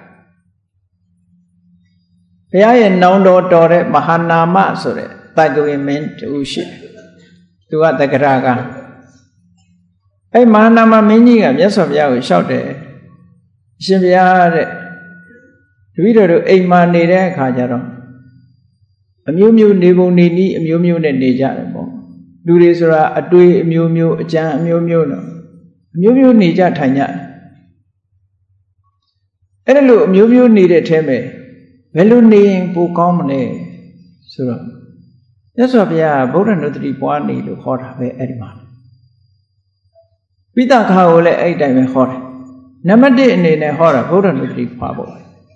ဘုရားရဲ့နောင်တော်တော်တဲ့မဟာနာမဆိုတဲ့တိုက်ကဝေမင်းတူရှိသူကတက္ကရာကအဲ့မဟာနာမမင်းကြီးကမြတ်စွာဘုရားကိုလျှောက်တယ်အရှင်ဘုရားတဲ့တပည့်တော်တို့အိမ်မှာနေတဲ့အခါကျတော့အမျိုးမျိုးနေပုံနေနည်းအမျိုးမျိုးနဲ့နေကြတယ်ပေါ့လူတွေဆိုတာအတွေ့အမျိုးမျိုးအကြံအမျိုးမျိုးတော့အမျိုးမျိုးနေကြထိုင်ကြတယ်အဲ့ဒါလို့အမျိုးမျိုးနေတဲ့အထဲမှာဘယ်လိုနေရင်ပိုကောင်းမလဲဆိုတော့မြတ်စွာဘုရားဗုဒ္ဓနုတ္တိပွားနေလို့ဟောတာပဲအဲ့ဒီမှာပိဋကခါကိုလည်းအဲ့ဒီတိုင်းပဲဟောတယ်နံပါတ်1အနေနဲ့ဟောတာဗုဒ္ဓနုတ္တိပွားဖို့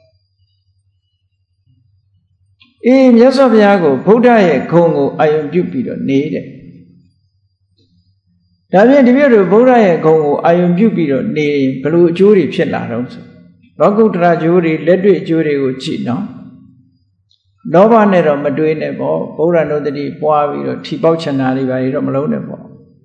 အေးမြတ်စွာဘုရားကိုဗုဒ္ဓရဲ့ဂုဏ်ကိုအာရုံပြုပြီးတော့နေတဲ့ဒါဖြင့်ဒီပြည့်တို့ဗုဒ္ဓရဲ့ဂုဏ်ကိုအာယုံပြုပြီးတော့နေဘယ်လိုအကျိုးတွေဖြစ်လာတော့ဆိုလောကုတ္တရာအကျိုးတွေလက်တွေ့အကျိုးတွေကိုကြည့်နော်လောဘနဲ့တော့မတွေးနဲ့ပေါ့ဗုဒ္ဓနုတ္တိပွားပြီးတော့ထီပေါက်ချင်တာတွေပါတော့မလုံးနဲ့ပေါ့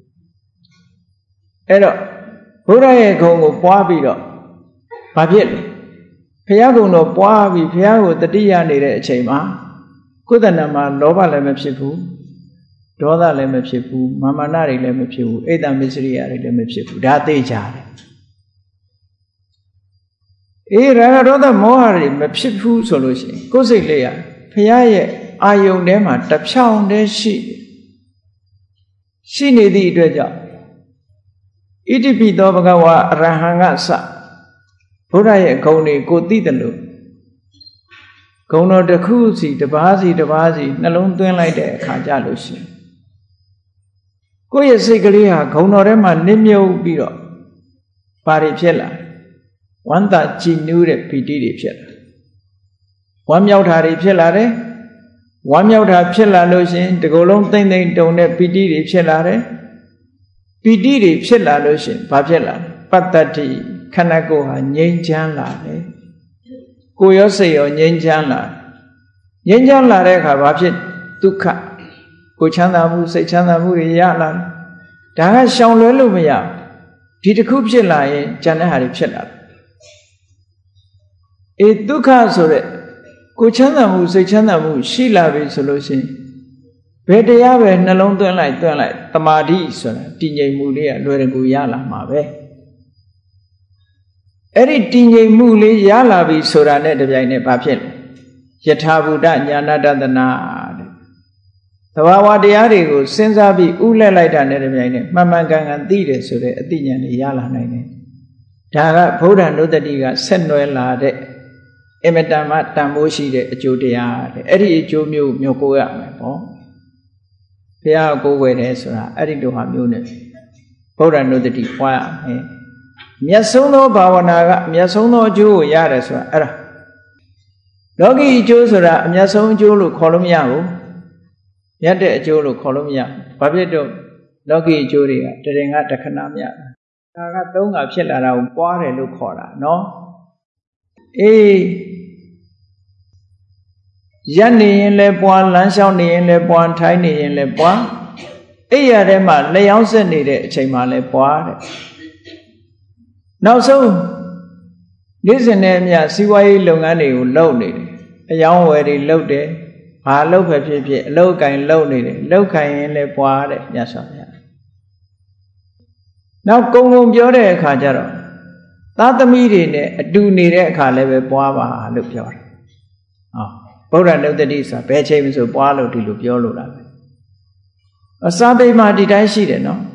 အဲ့တော့ဘုရားရဲ့ဂုဏ်ကိုပွားပြီးတော့ဘာဖြစ်လဲဘုရားဂုဏ်တော်ပွားပြီးဘုရားကိုတတိယနေတဲ့အချိန်မှာကိုယ်တဏ္ဍာမှာလောဘလည်းမဖြစ်ဘူးဒေါသလည်းမဖြစ်ဘူးမာမနတွေလည်းမဖြစ်ဘူးအိတ်တမစ္စရိယတွေလည်းမဖြစ်ဘူးဒါသိကြတယ်အေးရာဂဒေါသမောဟတွေမဖြစ်ဘူးဆိုလို့ရှိရင်ကိုယ်စိတ်လေးရဘုရားရဲ့အာယုန်ထဲမှာတစ်ဖြောင်းတည်းရှိနေသည့်အတွက်ကြောင့်ဣတိပိသောဘဂဝါအရဟံကစဘုရားရဲ့ဂုဏ်တွေကိုသိတယ်လို့ဂုဏ်တော်တစ်ခုစီတစ်ပါးစီနှလုံးသွင်းလိုက်တဲ့အခါကြလို့ရှိရင်ကိုယ့်ရဲ့စိတ်ကလေးဟာဂုဏ်တော်ထဲမှာနစ်မြုပ်ပြီးတော့ဘာတွေဖြစ်လာဝမ်းသာကြည်နူးတဲ့ပီတိတွေဖြစ်လာဝမ်းမြောက်တာတွေဖြစ်လာတယ်ဝမ်းမြောက်တာဖြစ်လာလို့ရှိရင်ဒီကုလုံးသိမ့်သိမ့်တုံတဲ့ပီတိတွေဖြစ်လာတယ်ပီတိတွေဖြစ်လာလို့ရှိရင်ဘာဖြစ်လာပတ္တတိခန္ဓာကိုယ်ဟာငြိမ်းချမ်းလာတယ်ကိုယ်ရောစိတ်ရောငြိမ်းချမ်းလာတဲ့အခါဘာဖြစ်ဒုက္ခကိုယ်ချမ်းသာမှုစိတ်ချမ်းသာမှုတွေရလာတယ်ဒါကရှောင်လွဲလို့မရဒီတစ်ခုဖြစ်လာရင်ဉာဏ်နဲ့ဟာတွေဖြစ်လာတယ်အေးဒုက္ခဆိုတဲ့ကိုယ်ချမ်းသာမှုစိတ်ချမ်းသာမှုရှိလာပြီဆိုလို့ရှိရင်ဘယ်တရားပဲနှလုံးသွင်းလိုက်တမာတိဆိုတာတည်ငြိမ်မှုလေးကလွယ်တကူရလာမှာပဲအဲ့ဒီတည်ငြိမ်မှုလေးရလာပြီဆိုတာနဲ့တပြိုင်နက်ဘာဖြစ်လဲယထာဘူတညာဏတတနာတဲ့သဘာဝတရားတွေကိုစဉ်းစားပြီးဥလဲလိုက်တာနဲ့တပြိုင်နက်မှန်မှန်ကန်ကန်သိတယ်ဆိုတဲ့အသိဉာဏ်တွေရလာနိုင်တယ်ဒါကဗုဒ္ဓနုတ္တိကဆက်နွယ်လာတဲ့အမတန်မှတန်ဖိုးရှိတဲ့အကျိုးတရားတဲ့အဲ့ဒီအကျိုးမျိုးကိုရမယ်ပေါ့ဘုရားကိုယ်ွယ်တယ်ဆိုတာအဲ့ဒီလိုဟာမျိုးနဲ့ဗုဒ္ဓနုတ္တိပွားရမယ်မြတ်ဆုံးသောဘာဝနာကမြတ်ဆုံးသောအကျိုးကိုရတယ်ဆိုတာအဲ့ဒါလောကီအကျိုးဆိုတာအမြတ်ဆုံးအကျိုးလို့ခေါ်လို့မရဘူးမြတ်တဲ့အကျိုးလို့ခေါ်လို့မရဘာဖြစ်တော့လောကီအကျိုးတွေကတရင်ကတခဏမရဒါကသုံးကဖြစ်လာတာကိုပွားတယ်လို့ခေါ်တာနော်အေးရပ်နေရင်လည်းပွားလမ်းလျှောက်နေရင်လည်းပွားထိုင်နေရင်လည်းပွားအိပ်ရထဲမှာလျှောင်းဆက်နေတဲ့အချိန်မှာလည်းပွားတဲ့နောက်ဆုံးနေ့စဉ်နဲ့အမျှစီးပွားရေးလုပ်ငန်းတွေကိုလုပ်နေတယ်အယောင်းဝယ်တွေလုပ်တယ်ဘာလုပ်ပဲဖြစ်ဖြစ်အလုပ်အကင်လုပ်နေတယ်လုပ်ခိုင်းရင်လည်းပွားတဲ့မြတ်စွာဘုရားနောက်ကုံပြောတဲ့အခါကျတော့သားသမီးတွေနဲ့အတူနေတဲ့အခါလည်းပဲပွားပါလို့ပြောတယ်ဗုဒ္ဓနုတ္တိဆိုတာဘယ်ချိန်မှဆိုပွားလို့ဒီလိုပြောလို့လားအစာပေမှာဒီတိုင်းရှိတယ်နော်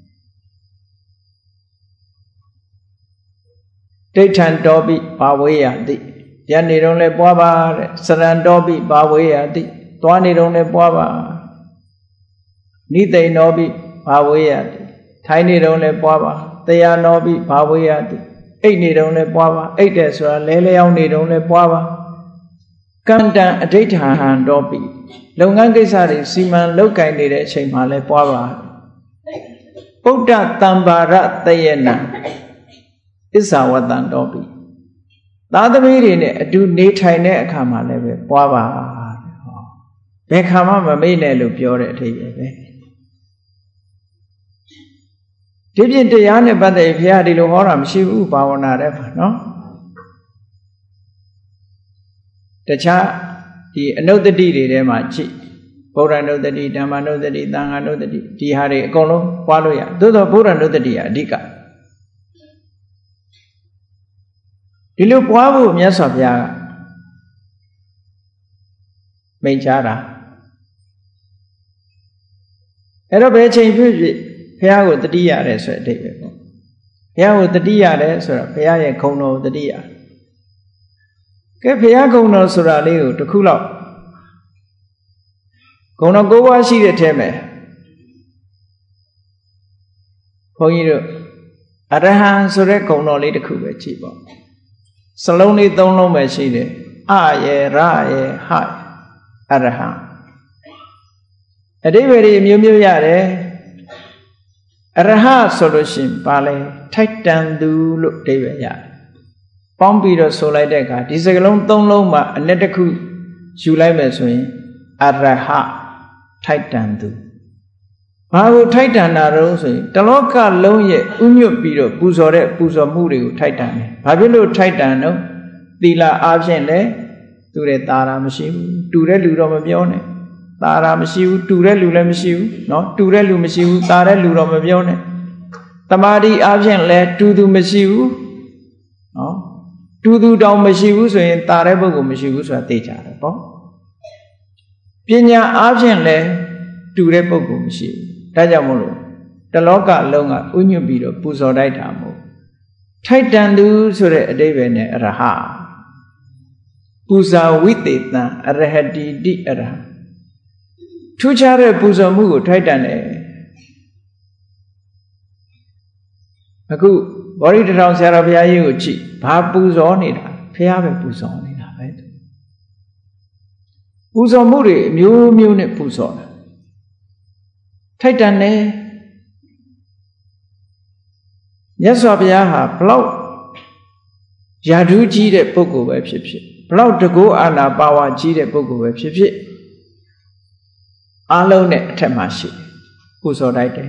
ဒိဋ္ဌံတောပိဘာဝေယတိရနေတော့လဲပွားပါတဲ့စရံတောပိဘာဝေယတိသွားနေတော့လဲပွားပါနိသိဏောပိဘာဝေယတိထိုင်နေတော့လဲပွားပါတရားနောပိဘာဝေယတိအိတ်နေတော့လဲပွားပါအိတ်တယ်ဆိုတာလဲလျောင်းနေတော့လဲပွားပါကန္တံအဋိဋ္ဌဟံတော်ပြီလုပ်ငန်းကိစ္စတွေစီမံလုပ်ကိုင်နေတဲ့အချိန်မှာလဲပွားပါဗုဒ္ဓတံပါရတယနာဣဇာဝတံတော်ပြီသာသမီတွေနဲ့အတူနေထိုင်တဲ့အခါမှာလည်းပဲပွားပါဘယ်ခါမှမမေ့နဲ့လို့ပြောတဲ့အထိပ္ပယ်ပဲဒီပြင်တရားနဲ့ပတ်သက်ဘုရားဒီလိုဟောတာမရှိဘူးဘာဝနာတဲ့ပါနော်တခြားဒီအနုတ္တိတွေထဲမှာကြည့်ဗုဒ္ဓနုတ္တိဓမ္မနုတ္တိသံဃာနုတ္တိဒီဟာတွေအကုန်လုံးပွားလို့ရသို့သောဗုဒ္ဓနုတ္တိကအဓိကဒီလိုပွားဖို့မြတ်စွာဘုရားကမိန့်ကြားတာအဲ့တော့ဘယ်ချိန်ဖြစ်ဖြစ်ဘုရားကိုတတိရတယ်ဆိုတဲ့အဓိပ္ပာယ်ပေါ့ဘုရားကိုတတိရတယ်ဆိုတော့ဘုရားရဲ့ဂုဏ်တော်ကိုတတိရကဲဘုရားဂုဏ်တော်ဆိုတာလေးကိုတစ်ခုလောက်ဂုဏ်တော်၉ပါးရှိတဲ့ထဲမှာဘုန်းကြီးတို့အရဟံဆိုတဲ့ဂုဏ်တော်လေးတစ်ခုပဲကြည့်ပေါ့စလုံးလေး၃လုံးပဲရှိတယ်အယေရယေဟအရဟံအဓိပ္ပာယ်တွေမျိုးမျိုးရတယ်အရဟဆိုလို့ရှိရင်ဘာလဲထိုက်တန်သူလို့အဓိပ္ပာယ်ရတယ်ပေါင်းပြီးတော့ဆိုလိုက်တဲ့အခါဒီစကားလုံး၃လုံးမှာအနှစ်တစ်ခုယူလိုက်မယ်ဆိုရင်အရဟထိုက်တန်သူဘာကိုထိုက်တန်တာတော့ဆိုရင်တလောကလုံးရဲ့ဥညွတ်ပြီးတော့ပူဇော်တဲ့ပူဇော်မှုတွေကိုထိုက်တန်တယ်ဘာဖြစ်လို့ထိုက်တန်တော့သီလအားဖြင့်လည်းသူတဲ့တာရာမရှိဘူးတူတဲ့လူတော့မပြောနဲ့တာရာမရှိဘူးတူတဲ့လူလည်းမရှိဘူးเนาะတူတဲ့လူမရှိဘူးတာတဲ့လူတော့မပြောနဲ့တမာတိအားဖြင့်လည်းတူသူမရှိဘူးเนาะတူသူတောင်မရှိဘူးဆိုရင်တာတဲ့ပုဂ္ဂိုလ်မရှိဘူးဆိုတာသိကြတယ်ပေါ့ပညာအားဖြင့်လည်းတူတဲ့ပုဂ္ဂိုလ်မရှိဘူးဒါကြောင့်မို့လို့တလောကလုံးကဥညွတ်ပြီးတော့ပူဇော်တိုက်တာမို့ထိုက်တန်သူဆိုတဲ့အဓိပ္ပာယ်နဲ့အရဟပူဇာဝိသေတံအရဟတိတိအရဟထူးခြားတဲ့ပူဇော်မှုကိုထိုက်တန်တယ်အခုဗောဓိတထောင်ဆရာတော်ဘုရားကြီးကိုကြည့်ဘာပူဇော်နေတာဘုရားပဲပူဇော်နေတာပဲပူဇော်မှုတွေအမျိုးမျိုးနဲ့ပူဇော်တာထိုက်တန်တယ်မြတ်စွာဘုရားဟာဘလောက်ယာဓုကြီးတဲ့ပုဂ္ဂိုလ်ပဲဖြစ်ဖြစ်ဘလောက်တကောအာနာပါဝါကြီးတဲ့ပုဂ္ဂိုလ်ပဲဖြစ်ဖြစ်အားလုံးနဲ့အထက်မှာရှိပူဇော်တိုက်တယ်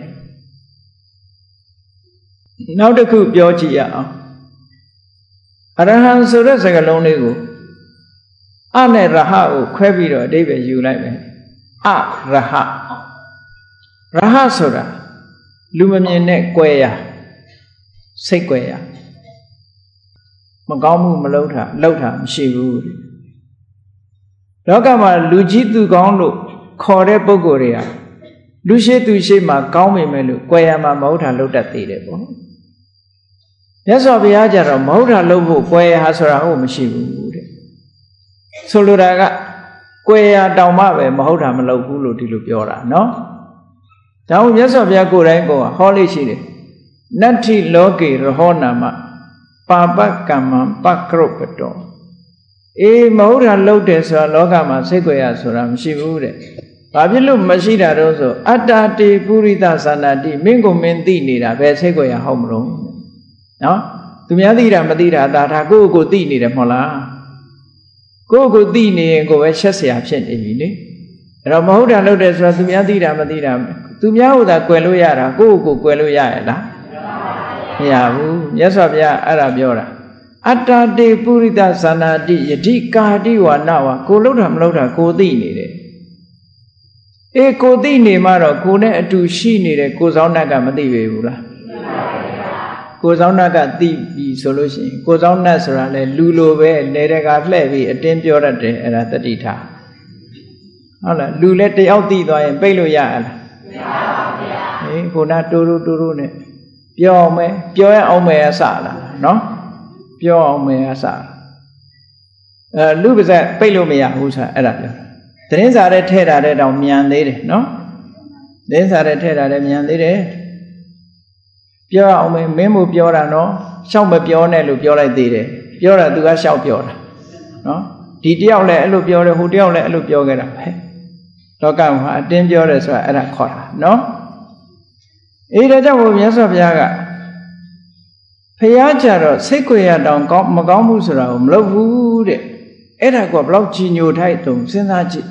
နောက်တစ်ခုပြောကြည့်ရအောင်အရဟံဆိုတဲ့စကားလုံးလေးကိုအနဲ့ရဟကိုခွဲပြီးတော့အဓိပ္ပာယ်ယူလိုက်မယ်အရဟရဟဆိုတာလူမမြင်တဲ့ကွယ်ရာစိတ်ကွယ်ရာမကောင်းမှုမလုပ်တာမရှိဘူးလောကမှာလူကြီးသူကောင်းလို့ခေါ်တဲ့ပုဂ္ဂိုလ်တွေဟာလူရှိသူရှိမှကောင်းမိမယ်လို့ကွယ်ရာမှာမဟုတ်တာလုပ်တတ်သေးတယ်ပေါ့မြတ်စွာဘုရားကြတော့မဟုတ်တာလုပ်ဖို့ကွယ်ရာဆိုတာဟုတ်မရှိဘူးတဲ့ဆိုလိုတာကကွယ်ရာတောင်မှပဲမဟုတ်တာမလုပ်ဘူးလို့ဒီလိုပြောတာနော်ဒါကြောင့်မြတ်စွာဘုရားကိုယ်တိုင်ကဟောလေးရှိတယ်နတ္ထိလောကေရဟောနာမပါပကမ္မံပကရုပ္ပတောမဟုတ်တာလုပ်တယ်ဆိုတာလောကမှာစိတ်ကြွယ်ရဆိုတာမရှိဘူးတဲ့ဘာဖြစ်လို့မရှိတာတော့ဆိုအတ္တတိပုရိသသနာတိမင်းကိုမင်းသိနေတာပဲစိတ်ကြွယ်ရဟုတ်မလို့နော်သူများသိတာမသိတာဒါကိုယ့်ကိုသိနေတယ်မဟုတ်လားကိုယ့်ကိုသိနေရင်ကိုယ်ပဲရှက်เสียဖြစ်နေပြီလေအဲ့တော့မဟုတ်တာလုပ်တယ်ဆိုတာသူများသိတာမသိတာသူများဟိုသာကွယ်လို့ရတာကိုယ့်ကိုကွယ်လို့ရရဲ့လားမရဘူးမြတ်စွာဘုရားအဲ့ဒါပြောတာအတ္တတေပုရိသသနာတိယတိကာတိဝနဝကိုလှုပ်တာမလှုပ်တာကိုသိနေတယ်ကိုသိနေမှတော့ကိုနဲ့အတူရှိနေတဲ့ကိုစောင်းနတ်ကမသိပေဘူးလားကိုစောင်းနတ်ကသိပြီဆိုလို့ရှိရင်ကိုစောင်းနတ်ဆိုတာလေလူလိုပဲနေတကာလှဲ့ပြီးအတင်းပြောတတ်တယ်အဲ့ဒါတတိထားဟုတ်လားလူလည်းတယောက်သိသွားရင်ပိတ်လို့ရလားမရပါဘူးဗျာကိုနာတိုးတိုးနဲ့ပြောအောင်မယ်ပြောရအောင်မယ်အစလားနော်ပြောအောင်မယ်အစလူပါဇက်ပိတ်လို့မရဘူးဆိုတာအဲ့ဒါပြောသတင်းစာတဲ့ထဲ့တာတဲ့တောင်မြန်သေးတယ်နော်သတင်းစာတဲ့ထဲ့တာတဲ့မြန်သေးတယ်ပြောအောင်မယ်မင်းမို့ပြောတာနော်ရှောက်မပြောနဲ့လို့ပြောလိုက်သေးတယ်ပြောတာသူကရှောက်ပြောတာနော်ဒီတယောက်လည်းအဲ့လိုပြောတယ်ဟိုတယောက်လည်းအဲ့လိုပြောခဲ့တာပဲလောကမှာအတင်းပြောတယ်ဆိုတာအဲ့ဒါခေါ်တာနော်ဒါကြောင့်ဘုရားဆောဘုရားကဖះကြတော့စိတ်ကြွရတောင်မကောင်းဘူးဆိုတာကိုမလုပ်ဘူးတဲ့အဲ့ဒါကဘလောက်ကြီးညိုထိုက်တုံစဉ်းစားကြည့်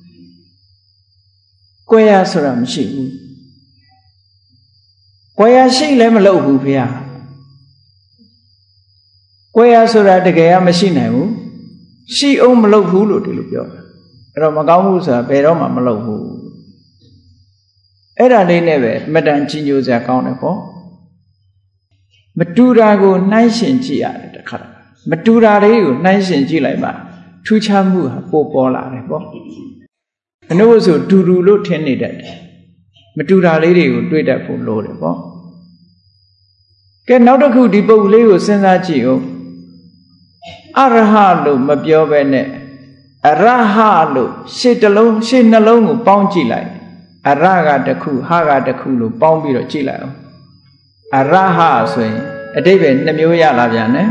ကြွရဆိုတာမရှိဘူးကြွရရှိလည်းမလုပ်ဘူးဖះကြွရဆိုတာတကယ်ကမရှိနိုင်ဘူးရှိအောင်မလုပ်ဘူးလို့ဒီလိုပြောတာအဲ့တော့မကောင်းဘူးဆိုတာဘယ်တော့မှမလုပ်ဘူးအဲ့ဒါလေးနဲ့ပဲအမတန်ကြီးညိုစရာကောင်းတယ်ပေါ့မတူတာကိုနှိုင်းရှင်ကြည့်ရတယ်တခါမတူတာလေးကိုနှိုင်းရှင်ကြည့်လိုက်မှထူးခြားမှုဟာပိုပေါ်လာတယ်ပေါ့အနုဆိုတူတူလို့ထင်နေတတ်တယ်မတူတာလေးတွေကိုတွေးတတ်ဖို့လိုတယ်ပေါ့ကဲနောက်တစ်ခုဒီပုဂ္ဂိုလ်လေးကိုစဉ်းစားကြည့်ဦးအရဟလို့မပြောဘဲနဲ့အရဟလို့ရှစ်နှလုံးကိုပေါင်းကြည့်လိုက်အရကတစ်ခုဟကတစ်ခုလို့ပေါင်းပြီးတော့ကြည့်လိုက်အောင်အရဟဆိုရင်အဓိပ္ပာယ်နှမျိုးရလာပြန်တယ်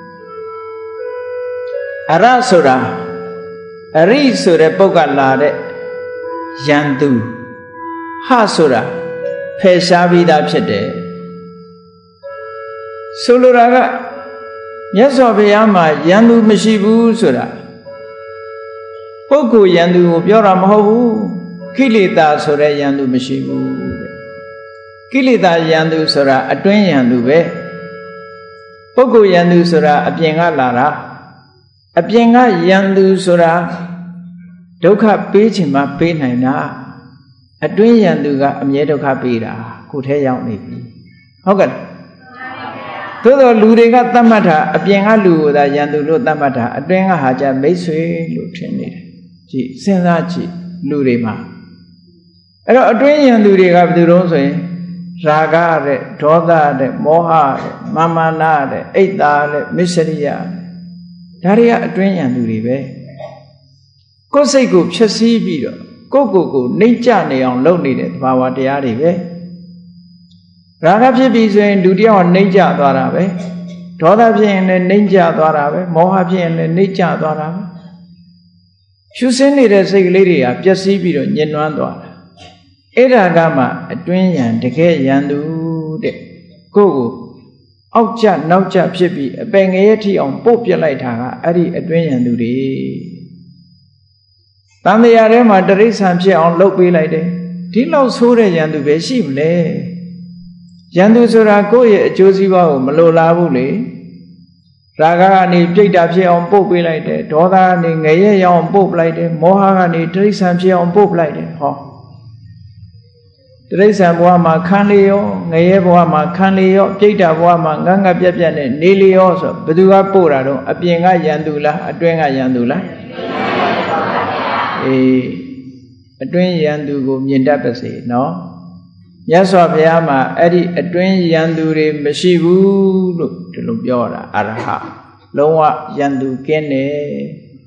အရဆိုတာအရိဆိုတဲ့ပုဂ္ဂလာတဲ့ယန္တုဟဆိုတာဖယ်ရှားပြီးသားဖြစ်တယ်ဆိုလိုတာကမြတ်စွာဘုရားမှာယန္တုမရှိဘူးဆိုတာပုဂ္ဂိုလ်ယန္တုကိုပြောတာမဟုတ်ဘူးကိလေသာဆိုတဲ့ယန္တုမရှိဘူးတဲ့ကိလေသာယန္တုဆိုတာအတွင်းယန္တုပဲပုဂ္ဂိုလ်ယန္တုဆိုတာအပြင်ကလာတာအပြင်ကယန္တုဆိုတာဒုက္ခပေးခြင်းမှပေးနိုင်တာအတွင်းယန္တုကအမြဲဒုက္ခပေးတာကိုယ်ထဲရောက်နေပြီဟုတ်ကဲ့သို့တော်လူတွေကသတ်မှတ်တာအပြင်ကလူကိုသာယန္တုလို့သတ်မှတ်တာအတွင်းကဟာကြမိတ်ဆွေလို့ထင်နေတယ်ကြည့်စဉ်းစားကြည့်လူတွေမှာအဲ့တော့အတွင်းယန္တုတွေကဘယ်သူတုံးဆိုရင်ရာဂတဲ့ဒေါသတဲ့မောဟတဲ့မာမာနာတဲ့အိတ်တာတဲ့မစ္စရိယဒါတွေကအတွင်းယန္တုတွေပဲကိုယ်စိတ်ကိုဖြည့်ဆည်းပြီးတော့ကိုနှိမ့်ကြနေအောင်လုပ်နေတဲ့သဘာဝတရားတွေပဲရာဂဖြစ်ပြီဆိုရင်လူတယောက်နှိမ့်ကြသွားတာပဲဒေါသဖြစ်ရင်လည်းနှိမ့်ကြသွားတာပဲမောဟဖြစ်ရင်လည်းနှိမ့်ကြသွားတာပဲဖြူစင်းနေတဲ့စိတ်ကလေးတွေကပျက်စီးပြီးတော့ညှဉ်းနှွမ်းသွားတာအဲ့ဒါကမှအတွင်းယံတကယ်ယန္တုတဲ့ကိုအောက်ကျနောက်ကျဖြစ်ပြီးအပင်ငရဲထိအောင်ပို့ပြလိုက်တာကအဲ့ဒီအတွင်းယန္တုတွေတန်တရားထဲမှာတရိษံဖြစ်အောင်လုပ်ပေးလိုက်တယ်ဒီလောက်ဆိုးတဲ့ယန္တုပဲရှိမလဲယန္တုဆိုတာကိုယ့်ရဲ့အကျိုးစီးပွားကိုမလိုလားဘူးလေရာဂကနေပြိတ္တာဖြစ်အောင်ပို့ပေးလိုက်တယ်ဒေါသကနေငရဲရောက်အောင်ပို့ပလိုက်တယ်မောဟကနေတရိษံဖြစ်အောင်ပို့ပလိုက်တယ်ဟောတရိษံဘဝမှာခံလေရောငရဲဘဝမှာခံလေရောပြိတ္တာဘဝမှာငငပြက်ပြက်နဲ့နေလေရောဆိုဘယ်သူကပို့တာတော့အပြင်ကယန္တုလားအတွင်းကယန္တုလားအတွင်းယန္တုကိုမြင်တတ်ပါစေနော်မြတ်စွာဘုရားမှာအဲ့ဒီအတွင်းယန္တုတွေမရှိဘူးလို့ဒီလိုပြောတာအရဟလုံးဝယန္တုကင်းတယ်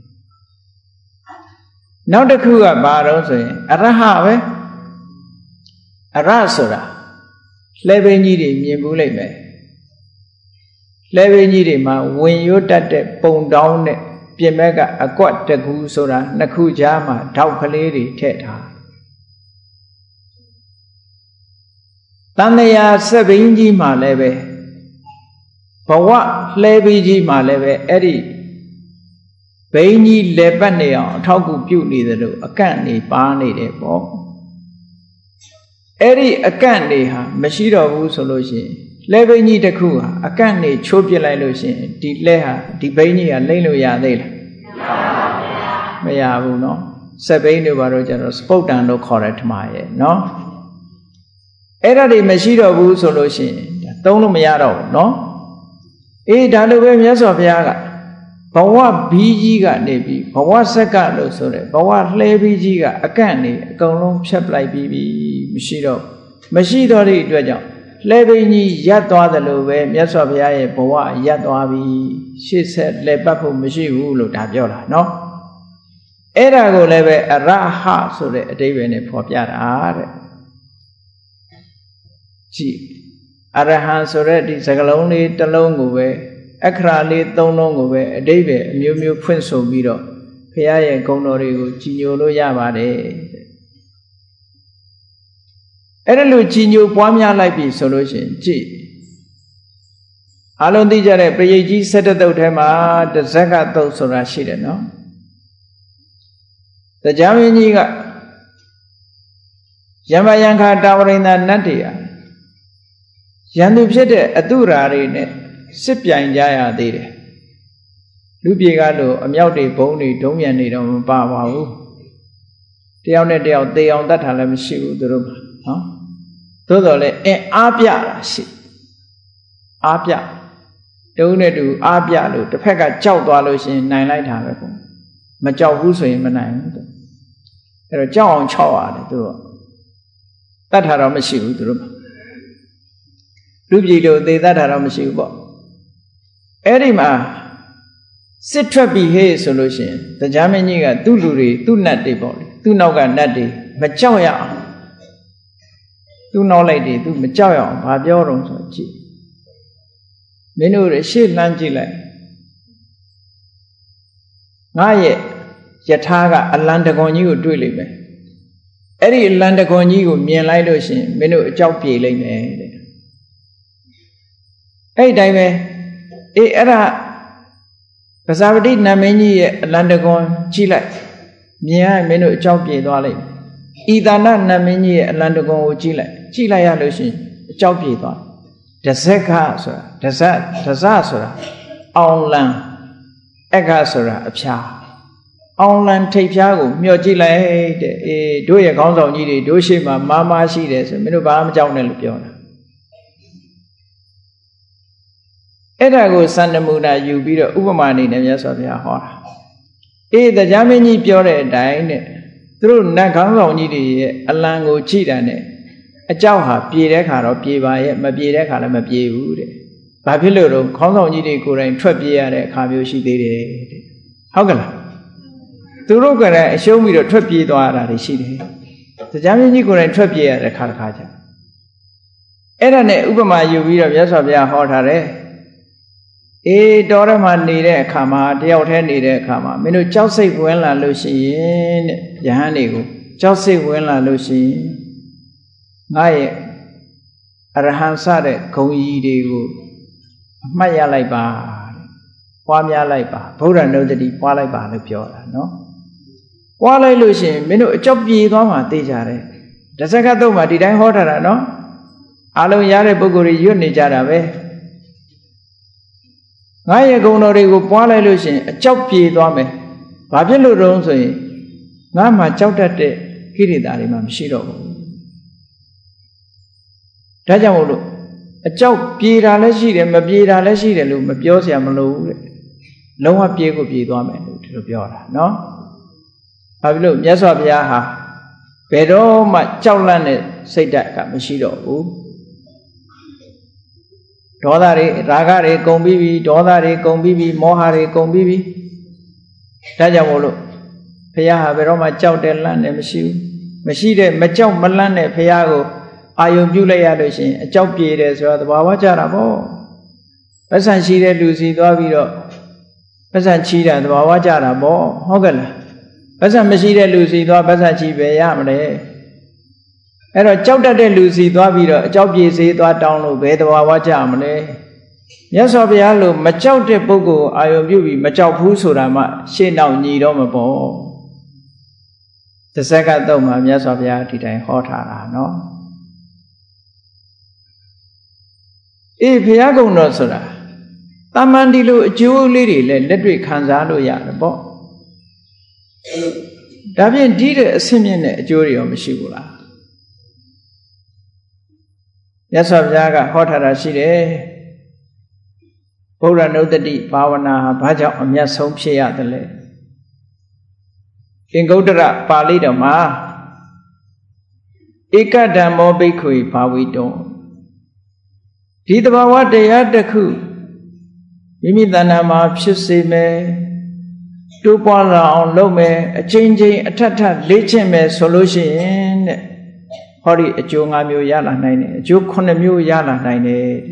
နောက်တစ်ခုကဘာတော့ဆိုရင်အရဟပဲအရဆိုတာလှဲပင်ကြီးတွေမြင်ဘူးလိမ့်မယ်လှဲပင်ကြီးတွေမှာဝင်ရွတ်တတ်တဲ့ပုံတောင်းနဲ့ပြင်မဲ့ကအကွက်တကူဆိုတာနှစ်ခုကြားမှာထောက်ကလေးတွေထည့်ထားတန်တရားစက်ဘင်းကြီးမှာလည်းပဲဘဝလှဲပြီးကြီးမှာလည်းပဲအဲ့ဒီဘိန်းကြီးလေပတ်နေအောင်အထောက်ကူပြုနေတယ်လို့အကန့်နေပါနေတယ်ပေါ့အဲ့ဒီအကန့်နေဟာမရှိတော့ဘူးဆိုလို့ရှိရင်လဲဘိန်းကြီးတစ်ခုဟာအကန့်နေချိုးပစ်လိုက်လို့ရှိရင်ဒီလဲဟာဒီဘိန်းကြီးဟာလိမ့်လို့ရသေးလားမရဘူးเนาะစက်ဘိန်းတို့ဘာလို့ကျတော့စပုတ်တန်လို့ခေါ်တယ်ထမရဲ့เนาะအဲ့ဒါတွေမရှိတော့ဘူးဆိုလို့ရှိရင်သုံးလို့မရတော့ဘူးเนาะအေးဒါလိုပဲမြတ်စွာဘုရားကဘဝဘီးကြီးကနေပြီးဘဝဆက်ကလို့ဆိုတဲ့ဘဝလှဲဘီးကြီးကအကန့်နေအကုန်လုံးဖြတ်ပလိုက်ပြီးမရှိတော့တဲ့အတွက်ကြောင့်လှဲဘီးကြီးရပ်သွားတယ်လို့ပဲမြတ်စွာဘုရားရဲ့ဘဝရပ်သွားပြီးရှေ့ဆက်လှဲပတ်ဖို့မရှိဘူးလို့ဒါပြောတာเนาะအဲ့ဒါကိုလည်းပဲအရဟဆိုတဲ့အဓိပ္ပာယ်နဲ့ဖော်ပြတာတဲ့ကြည့်အရဟံဆိုတဲ့ဒီစကားလုံးလေးတစ်လုံးကိုပဲအခရာလေးသုံးလုံးကိုပဲအဓိပ္ပာယ်အမျိုးမျိုးဖွင့်ဆိုပြီးတော့ဘုရားရဲ့ဂုဏ်တော်တွေကိုကြည်ညိုလို့ရပါတယ်အဲ့ဒါလို့ကြည်ညိုပွားများလိုက်ပြီဆိုလို့ရှိရင်ကြည်အလုံးသိကြတဲ့ပရိယကြီး17တုတ်ထဲမှာတဇက်ကတုတ်ဆိုတာရှိတယ်နော်တရားမင်းကြီးကယမယံခာတာဝရိန္ဒနတ်တွေကယန္တုဖြစ်တဲ့အတုရာတွေနဲ့စစ်ပြိုင်ကြရသေးတယ်လူပြေကလို့အမြောက်တွေဘုံတွေဒုံးမြန်တွေတော့မပါပါဘူးတယောက်နဲ့တယောက်သေအောင်တတ်တာလည်းမရှိဘူးသူတို့နော်သို့တော်လည်းအားပြတာရှိအားပြတုံးနဲ့တူအားပြလို့တစ်ဖက်ကကြောက်သွားလို့ရှိရင်နိုင်လိုက်တာပဲပေါ့မကြောက်ဘူးဆိုရင်မနိုင်ဘူးအဲ့တော့ကြောက်အောင်ခြောက်ရတယ်သူတို့တတ်တာတော့မရှိဘူးသူတို့လူပြည်လို့သေတတ်တာတော့မရှိဘူးပေါ့အဲ့ဒီမှာစစ်ထွက်ပြီးဟေးဆိုလို့ရှိရင်တရားမင်းကြီးကသူ့လူတွေသူ့နတ်တွေပေါ့လေသူ့နောက်ကနတ်တွေမကြောက်ရအောင်သူ့နောက်လိုက်တွေသူမကြောက်ရအောင်ဘာပြောတော့ဆိုကြည့်မင်းတို့ရှေ့လှမ်းကြည့်လိုက်ငါရဲ့ယထာကအလံတကွန်ကြီးကိုတွေ့လိမ့်မယ်အဲ့ဒီအလံတကွန်ကြီးကိုမြင်လိုက်လို့ရှိရင်မင်းတို့အကြောက်ပြေလိမ့်မယ်တဲ့အဲ့ဒီတိုင်းပဲအဲ့ဒါပဇာပတိနတ်မင်းကြီးရဲ့အလံတကွန်ကြည့်လိုက်မြင်ရမင်းတို့အကြောက်ပြေသွားလိမ့်မယ်ဤသာနနတ်မင်းကြီးရဲ့အလံတကွန်ကိုကြည့်လိုက်ရလို့ရှိရင်အကြောက်ပြေသွားဒဇက်ကဆိုတာဒဇဆိုတာအောင်လံအခဆိုတာအဖျားအောင်လံထိပ်ဖျားကိုမျှော်ကြည့်လိုက်တဲ့တို့ရဲ့ခေါင်းဆောင်ကြီးတွေတို့ရှိမှမာရှိတယ်ဆိုမင်းတို့ဘာမှမကြောက်နဲ့လို့ပြောတာအဲ့ဒါကိုစံနမူနာယူပြီးတော့ဥပမာအနေနဲ့မြတ်စွာဘုရားဟောတာတရားမင်းကြီးပြောတဲ့အတိုင်းတဲ့သူတို့နတ်ခေါင်းဆောင်ကြီးတွေရဲ့အလံကိုကြည့်တာနဲ့အကြောက်ဟာပြေတဲ့ခါတော့ပြေပါရဲ့မပြေတဲ့ခါလည်းမပြေဘူးတဲ့ဘာဖြစ်လို့တော့ခေါင်းဆောင်ကြီးတွေကိုယ်တိုင်ထွက်ပြေးရတဲ့အခါမျိုးရှိသေးတယ်တဲ့ဟုတ်ကလားသူတို့ကလည်းအရှုံးပြီးတော့ထွက်ပြေးသွားတာတွေရှိတယ်တရားမင်းကြီးကိုယ်တိုင်ထွက်ပြေးရတဲ့ခါတစ်ခါကျအဲ့ဒါနဲ့ဥပမာယူပြီးတော့မြတ်စွာဘုရားဟောထားတယ်တောထဲမှာနေတဲ့အခါမှာတယောက်တည်းနေတဲ့အခါမှာမင်းတို့ကြောက်စိတ်ဝင်လာလို့ရှိရင်တဲ့ယဟန်တွေကိုကြောက်စိတ်ဝင်လာလို့ရှိရင်ငါရဲ့အရဟံစတဲ့ဂုဏ်ကြီးတွေကိုအမှတ်ရလိုက်ပါပွားများလိုက်ပါဗုဒ္ဓနုတ္တိပွားလိုက်ပါလို့ပြောတာနော်ပွားလိုက်လို့ရှိရင်မင်းတို့အကြောက်ပြေသွားမှသိကြတယ်ဒဇကတုတ်မှာဒီတိုင်းဟောထားတာနော်အလုံးရတဲ့ပုဂ္ဂိုလ်တွေရွတ်နေကြတာပဲငါရဲ့ဂုဏ်တော်တွေကိုပွားလိုက်လို့ရှိရင်အကြောက်ပြေသွားမယ်ဘာဖြစ်လို့တုံးဆိုရင်ငါမှကြောက်တတ်တဲ့ကိရိတာတွေမှမရှိတော့ဘူးဒါကြောင့်မို့လို့အကြောက်ပြေတာလည်းရှိတယ်မပြေတာလည်းရှိတယ်လို့မပြောเสียမလို့တဲ့လုံးဝပြေကိုပြေသွားမယ်လို့ဒီလိုပြောတာနော်ဘာဖြစ်လို့မြတ်စွာဘုရားဟာဘယ်တော့မှကြောက်လန့်တဲ့စိတ်ဓာတ်ကမရှိတော့ဘူးဒေါသတွေရာဂတွေကုန်ပြီးပြီဒေါသတွေကုန်ပြီးပြီမောဟတွေကုန်ပြီးပြီဒါကြောင့်မို့လို့ဘုရားဟာဘယ်တော့မှကြောက်တဲ့လန့်တဲ့မရှိတဲ့မကြောက်မလန့်တဲ့ဘုရားကိုအာယုံပြုလိုက်ရလို့ရှိရင်အကြောက်ပြေတယ်ဆိုတော့သဘာဝကျတာပေါ့ပတ်စံရှိတဲ့လူစီသွားပြီးတော့ပတ်စံချီးတာသဘာဝကျတာပေါ့ဟုတ်ကဲ့လားပတ်စံမရှိတဲ့လူစီသွားပတ်စံချီးပဲရမလဲအဲ့တော့ကြောက်တတ်တဲ့လူစီသွားပြီးတော့အကြောက်ပြေစေးသွားတောင်းလို့ဘယ်သဘာဝကျမလဲမြတ်စွာဘုရားလိုမကြောက်တဲ့ပုဂ္ဂိုလ်အာယုံပြုပြီးမကြောက်ဘူးဆိုတာမှရှေ့နောက်ညီတော့မပေါ့သဇက်ကတုတ်မှာမြတ်စွာဘုရားဒီတိုင်းဟောထားတာနော်ဘုရားကုံတော်ဆိုတာတာမန်ဒီလိုအကျိုးလေးတွေလည်းလက်တွေ့ခံစားလို့ရတယ်ပေါ့ဒါဖြင့်ဒီတဲ့အဆင့်မြင့်တဲ့အကျိုးတွေရောမရှိဘူးလားမြတ်စွာဘုရားကဟောထားတာရှိတယ်ဗုဒ္ဓနုတ္တိဘာဝနာဟာဘာကြောင့်အမြတ်ဆုံးဖြစ်ရသလဲသင်္ကုတ္တရပါဠိတော်မှာဧကဓမ္မောဘိက္ခွေဘာဝိတောဒီတဘာဝတရားတစ်ခုမိမိတဏ္ဍာမှာဖြစ်စေမယ်တိုးပွားလာအောင်လုပ်မယ်အချိန်ချင်းအထက်ထပ်လေ့ကျင့်မယ်ဆိုလို့ရှိရင်တဲ့ဟောဒီအကျိုး၅မျိုးရလာနိုင်တယ်အကျိုး9မျိုးရလာနိုင်တယ်တဲ့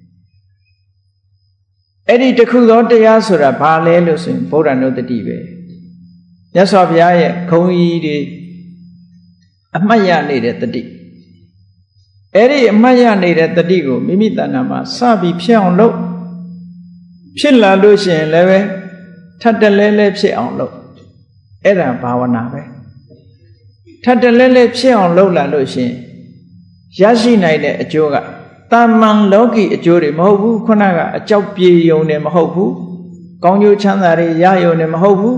အဲ့ဒီတစ်ခုသောတရားဆိုတာဘာလဲလို့ဆိုရင်ဗုဒ္ဓနုတ္တိပဲမြတ်စွာဘုရားရဲ့ဂုဏ်ကြီးတွေအမှတ်ရနေတဲ့တတိအဲ့ဒီအမှတ်ရနေတဲ့တတိကိုမိမိတဏ္ဍာမှာစပြီးဖြစ်အောင်လုပ်ဖြစ်လာလို့ရှိရင်လည်းပဲထပ်တလဲလဲဖြစ်အောင်လုပ်အဲ့ဒါဘာဝနာပဲထပ်တလဲလဲဖြစ်အောင်လုပ်လာလို့ရှိရင်ရရှိနိုင်တဲ့အကျိုးကတာမန်လောကီအကျိုးတွေမဟုတ်ဘူးခုနကအကြောက်ပြေယုံတယ်မဟုတ်ဘူးကောင်းကျိုးချမ်းသာတွေရယုံတယ်မဟုတ်ဘူး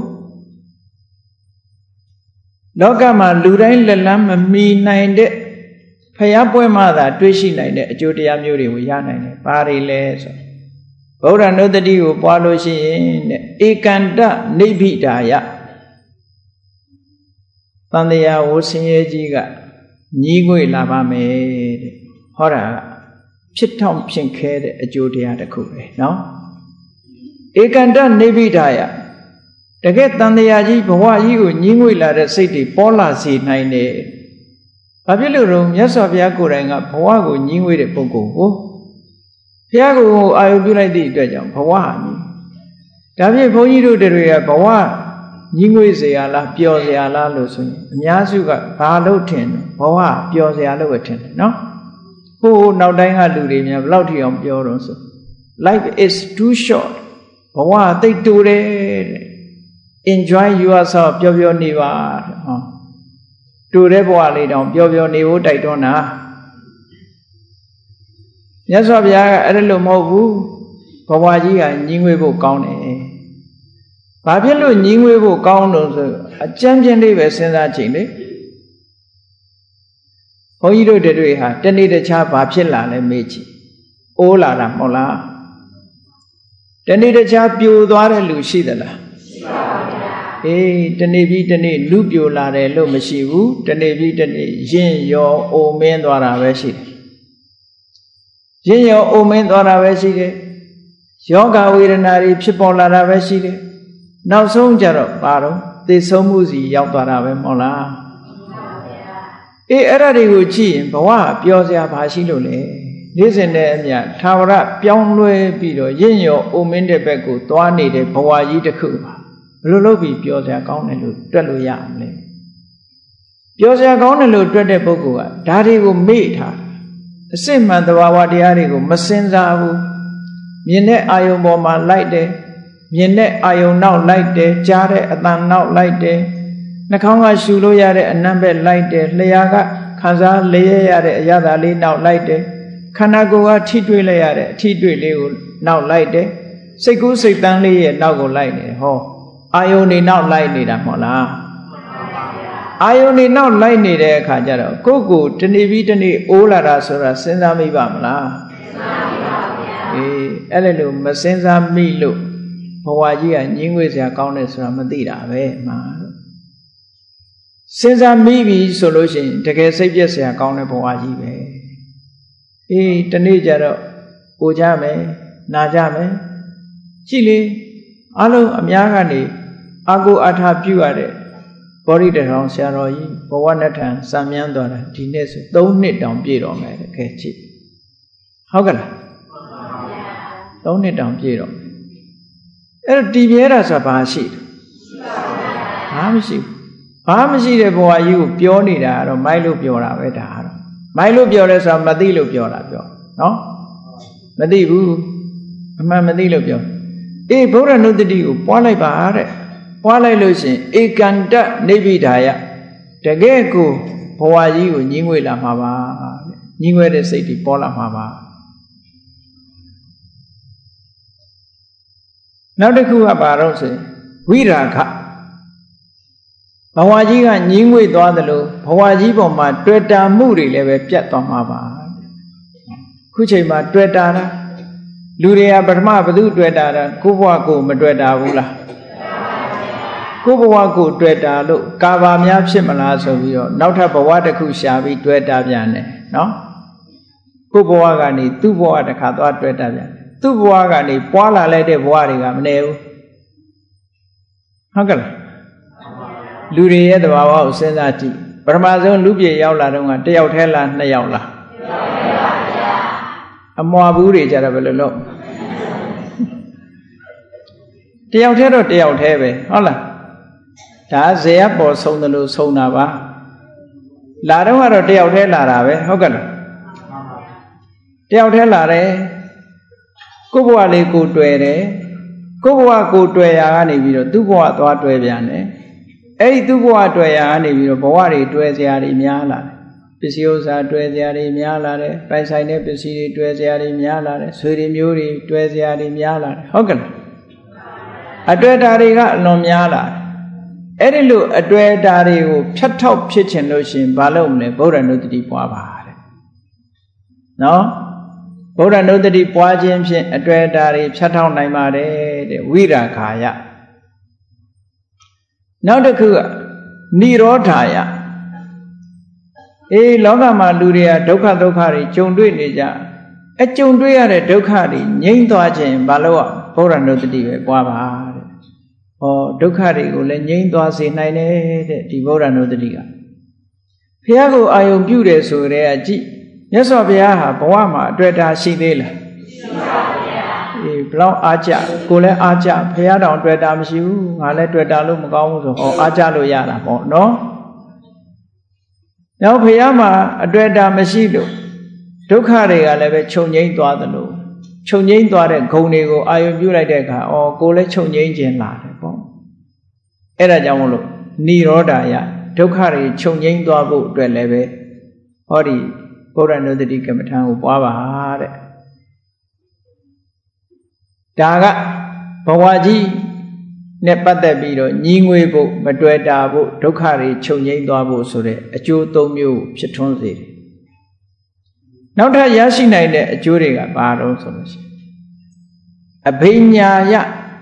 လောကမှာလူတိုင်းလက်လန်းမမီနိုင်တဲ့ဖယားပွဲမှသာတွေးရှိနိုင်တဲ့အကျိုးတရားမျိုးတွေကိုရနိုင်တယ်။ဘာတွေလဲဆိုဗုဒ္ဓနုတ္တိကိုပွားလို့ရှိရင်တဲ့ဧကန္တနိဗ္ဗိဒါယတန်တရားဝဆင်းရဲကြီးကညီးငွေ့လာပါမယ်တဲ့ဟောတာဖြစ်ထောင်ဖြစ်ခဲတဲ့အကျိုးတရားတစ်ခုပဲနော်ဧကန္တနိဗ္ဗိဒါယတကယ်တန်တရားကြီးဘဝကြီးကိုညီးငွေ့လာတဲ့စိတ်တွေပေါ်လာစေနိုင်တယ်ဘာဖြစ်လို့တော့မြတ်စွာဘုရားကိုယ်တိုင်ကဘဝကိုညီးငွေ့တဲ့ပုဂ္ဂိုလ်ကိုဘုရားကိုအာရုံပြုလိုက်သည့်အတွက်ကြောင့်ဘဝဟာညီးဒါဖြင့်ဘုန်းကြီးတို့တွေကဘဝညီငွေเสียလားပျော်เสียလားလို့ဆိုရင်အများစုကဘာလို့ထင်ဘဝပျော်เสียလို့ပဲထင်တယ်နော်ဟိုနောက်တိုင်းကလူတွေများဘယ်လောက်ထိအောင်ပြောတော့ဆို life is too short ဘဝသိပ်တူတယ်တဲ့ enjoy yourself ပျော်ပျော်နေပါတဲ့ဟောတူတဲ့ဘဝလေးတောင်ပျော်ပျော်နေဖို့တိုက်တွန်းတာမြတ်စွာဘုရားကအဲ့ဒါလို့မဟုတ်ဘူးဘဝကြီးကညီငွေဖို့ကောင်းတယ်ဘာဖြစ်လို့ညီငွေဖို့ကောင်းလို့ဆိုအကျဉ်းချင်းလေးပဲစဉ်းစားကြည့်လေဘုန်းကြီးတို့တွေဟာတနေ့တခြားဘာဖြစ်လာလဲမေးကြည့်အိုးလာတာမဟုတ်လားတနေ့တခြားပြိုသွားတဲ့လူရှိသလားရှိပါဘူးဗျာအေးတနေ့ပြီးတနေ့လူပြိုလာတယ်လို့မရှိဘူးတနေ့ပြီးတနေ့ရင့်ရောအိုမင်းသွားတာပဲရှိတယ်ရင့်ရောအိုမင်းသွားတာပဲရှိတယ်ယောဂဝေဒနာတွေဖြစ်ပေါ်လာတာပဲရှိတယ်နောက်ဆုံးကြတော့ဘာတော့သေဆုံးမှုစီရောက်သွားတာပဲမဟုတ်လားအေးအဲ့ဒါတွေကိုကြည့်ရင်ဘဝပျော်စရာဘာရှိလို့လဲနေ့စဉ်နဲ့အမျှသာဝရပြောင်းလဲပြီးတော့ရင့်ရောအိုမင်းတဲ့ဘက်ကိုသွားနေတဲ့ဘဝကြီးတစ်ခုပါဘယ်လိုလုပ်ပြီးပျော်စရာကောင်းတယ်လို့တွက်လို့ရမလဲပျော်စရာကောင်းတယ်လို့တွက်တဲ့ပုဂ္ဂိုလ်ကဒါတွေကိုမေ့ထားအစစ်မှန်သဘာဝတရားတွေကိုမစင်စားဘူးမြင်တဲ့အာယုံပေါ်မှာလိုက်တယ်မြင်တဲ့အာယုံနောက်လိုက်တယ်ကြားတဲ့အသံနောက်လိုက်တယ်နှာခေါင်းကရှူလို့ရတဲ့အနံ့ဘက်လိုက်တယ်လျှာကခံစားလျက်ရတဲ့အရာသာလေးနောက်လိုက်တယ်ခန္ဓာကိုယ်ကထိတွေ့လိုက်ရတဲ့အထိတွေ့လေးကိုနောက်လိုက်တယ်စိတ်ကူးစိတ်တန်းလေးရဲ့နောက်ကိုလိုက်နေတယ်ဟောအာယုန်နေနောက်လိုက်နေတာမဟုတ်လားအာယုန်နေနောက်လိုက်နေတဲ့အခါကျတော့ကိုယ့်ကိုတနေ့ပြီးတနေ့အိုးလာတာဆိုတာစဉ်းစားမိပါမလားစဉ်းစားမိပါဗျာအေးအဲ့လိုမစဉ်းစားမိလို့ဘဝကြီးကညှင်းငွေ့စရာကောင်းတယ်ဆိုတာမသိတာပဲမှာစဉ်းစားမိပြီဆိုလို့ရှိရင်တကယ်စိတ်ပြည့်စရာကောင်းတဲ့ဘဝကြီးပဲအေးတနေ့ကျတော့အိုကြမယ်နာကြမယ်ကြည့်လေအလုံးအများကနေအာကိုအထာပြုရတဲ့ဘောဓိတထောင်ဆရာတော်ကြီးဘဝနဲ့ထံစံမြန်းသွားတာဒီနေ့ဆို3နှစ်တောင်ပြည့်တော်မယ်တကယ်ကြည့်ဟုတ်ကလား3နှစ်တောင်ပြည့်တော့အဲ့တော့တည်မြဲတာဆိုတာဘာရှိလဲဘာမရှိဘူးဘာမရှိတဲ့ဘဝကြီးကိုပြောနေတာကတော့မိုက်လို့ပြောတာပဲဒါကတော့မိုက်လို့ပြောလဲဆိုတာမသိလို့ပြောတာပြောနော်မသိဘူးအမှန်မသိလို့ပြောအေးဗုဒ္ဓနုတ္တိကိုပွားလိုက်ပါတဲ့ပွားလိုက်လို့ရှိရင်ဧကန္တနိဗ္ဗိဒာယတကယ်ကိုဘဝကြီးကိုညှင်းငွေလာမှာပါညှင်းငွေတဲ့စိတ်တွေပေါ်လာမှာပါနောက်တစ်ခုကဘာတော့ဆိုဝိရာခဘဝကြီးကညှင်းငွေသွားသလိုဘဝကြီးပေါ်မှာတွေ့တာမှုတွေလည်းပဲပြတ်သွားမှာပါခုချိန်မှာတွေ့တာလားလူတွေကပထမဘသူတွေ့တာတာကိုဘဝကိုမတွေ့တာဘူးလားကိုဘဝကိုတွေ့တာလို့ကာဘာများဖြစ်မလားဆိုပြီးတော့နောက်ထပ်ဘဝတစ်ခုရှာပြီးတွေ့တာပြန်တယ်နော်ကိုဘဝကနေသူ့ဘဝတစ်ခါသွားတွေ့တာပြန်သူ့ဘဝကနေပွားလာလိုက်တဲ့ဘဝတွေကမနေဘူးဟုတ်ကဲ့လူတွေရဲ့သဘာဝကိုစဉ်းစားကြည့်ပထမဆုံးလူပြေရောက်လာတော့က1ယောက်ထဲလား2ယောက်လား1ယောက်ပါဗျာအမွာဘူးတွေကြတော့ဘယ်လိုလုပ်1ယောက်ထဲတော့1ယောက်ထဲပဲဟုတ်လားဒါဇေယပေါ်ဆုံးတယ်လို့ဆုံးတာပါလာတော့ကတော့1ယောက်ထဲလာတာပဲဟုတ်ကဲ့လား1ယောက်ထဲလာတယ်ကိုယ့်ဘဝလေးကိုတွေ့တယ်ကိုယ့်ဘဝကိုတွေ့ရာကနေပြီးတော့သူ့ဘဝသွားတွေ့ပြန်တယ်အဲ့ဒီသူ့ဘဝတွေ့ရာကနေပြီးတော့ဘဝတွေတွေ့စရာတွေများလာတယ်ပစ္စည်းဥစ္စာတွေ့စရာတွေများလာတယ်ပိုင်ဆိုင်တဲ့ပစ္စည်းတွေတွေ့စရာတွေများလာတယ်ဆွေတွေမျိုးတွေတွေ့စရာတွေများလာတယ်ဟုတ်ကဲ့လားအတွေ့အတာတွေကအလွန်များလာတယ်အဲ့ဒီလိုအတွေ့အတာတွေကိုဖြတ်ထောက်ဖြစ်ချင်လို့ရှိရင်ဘာလုပ်မလဲဗုဒ္ဓနုတ္တိပွားပါတဲ့နော်ဗုဒ္ဓနုတ္တိပွားခြင်းဖြင့်အတွေ့အတာတွေဖြတ်ထောက်နိုင်ပါတယ်တဲ့ဝိရာခာယနောက်တစ်ခုကနိရောဓာယအေးလောကမှာလူတွေကဒုက္ခတွေကြုံတွေ့နေကြအကြုံတွေ့ရတဲ့ဒုက္ခတွေငြိမ်းသွားခြင်းဘာလို့ဗုဒ္ဓနုတ္တိပဲပွားပါတဲ့ဟောဒုက္ခတွေကိုလည်းငြိမ်းသွားစေနိုင်တယ်တဲ့ဒီဗုဒ္ဓနုတ္တိကဘုရားကိုအာယုံပြုတယ်ဆိုတဲ့အကြည့်မြတ်စွာဘုရားဟာဘဝမှာအတွေ့အတာရှိသေးလားရှိပါဗျာအေးဘလောက်အားကြကိုလည်းအားကြဖះတောင်တွေ့တာမရှိဘူးငါလည်းတွေ့တာလို့မကောင်းဘူးဆိုဟောအားကြလို့ရတာပေါ့နော်နောက်ဖះမှာအတွေ့တာမရှိလို့ဒုက္ခတွေကလည်းပဲချုပ်ငိမ့်သွားသလိုချုပ်ငိမ့်သွားတဲ့ဂုဏ်တွေကိုအာရုံပြုလိုက်တဲ့အခါကိုလည်းချုပ်ငိမ့်ခြင်းလာတယ်ပေါ့အဲ့ဒါကြောင့်မလို့နိရောဓယဒုက္ခတွေချုပ်ငိမ့်သွားဖို့အတွက်လည်းပဲဟောဒီဗုဒ္ဓနုတ္တိကမ္မထာကိုပွားပါတဲ့ဒါကဘဝကြီးနဲ့ပတ်သက်ပြီးတော့ညီငွေဖို့မတွေ့တာဖို့ဒုက္ခတွေချုပ်ငိမ့်သွားဖို့ဆိုတဲ့အကျိုး၃မျိုးဖြစ်ထွန်းစေတယ်နောက်ထပ်ရရှိနိုင်တဲ့အကျိုးတွေကဘာတော့ဆိုလို့ရှိရင်အဘိညာယ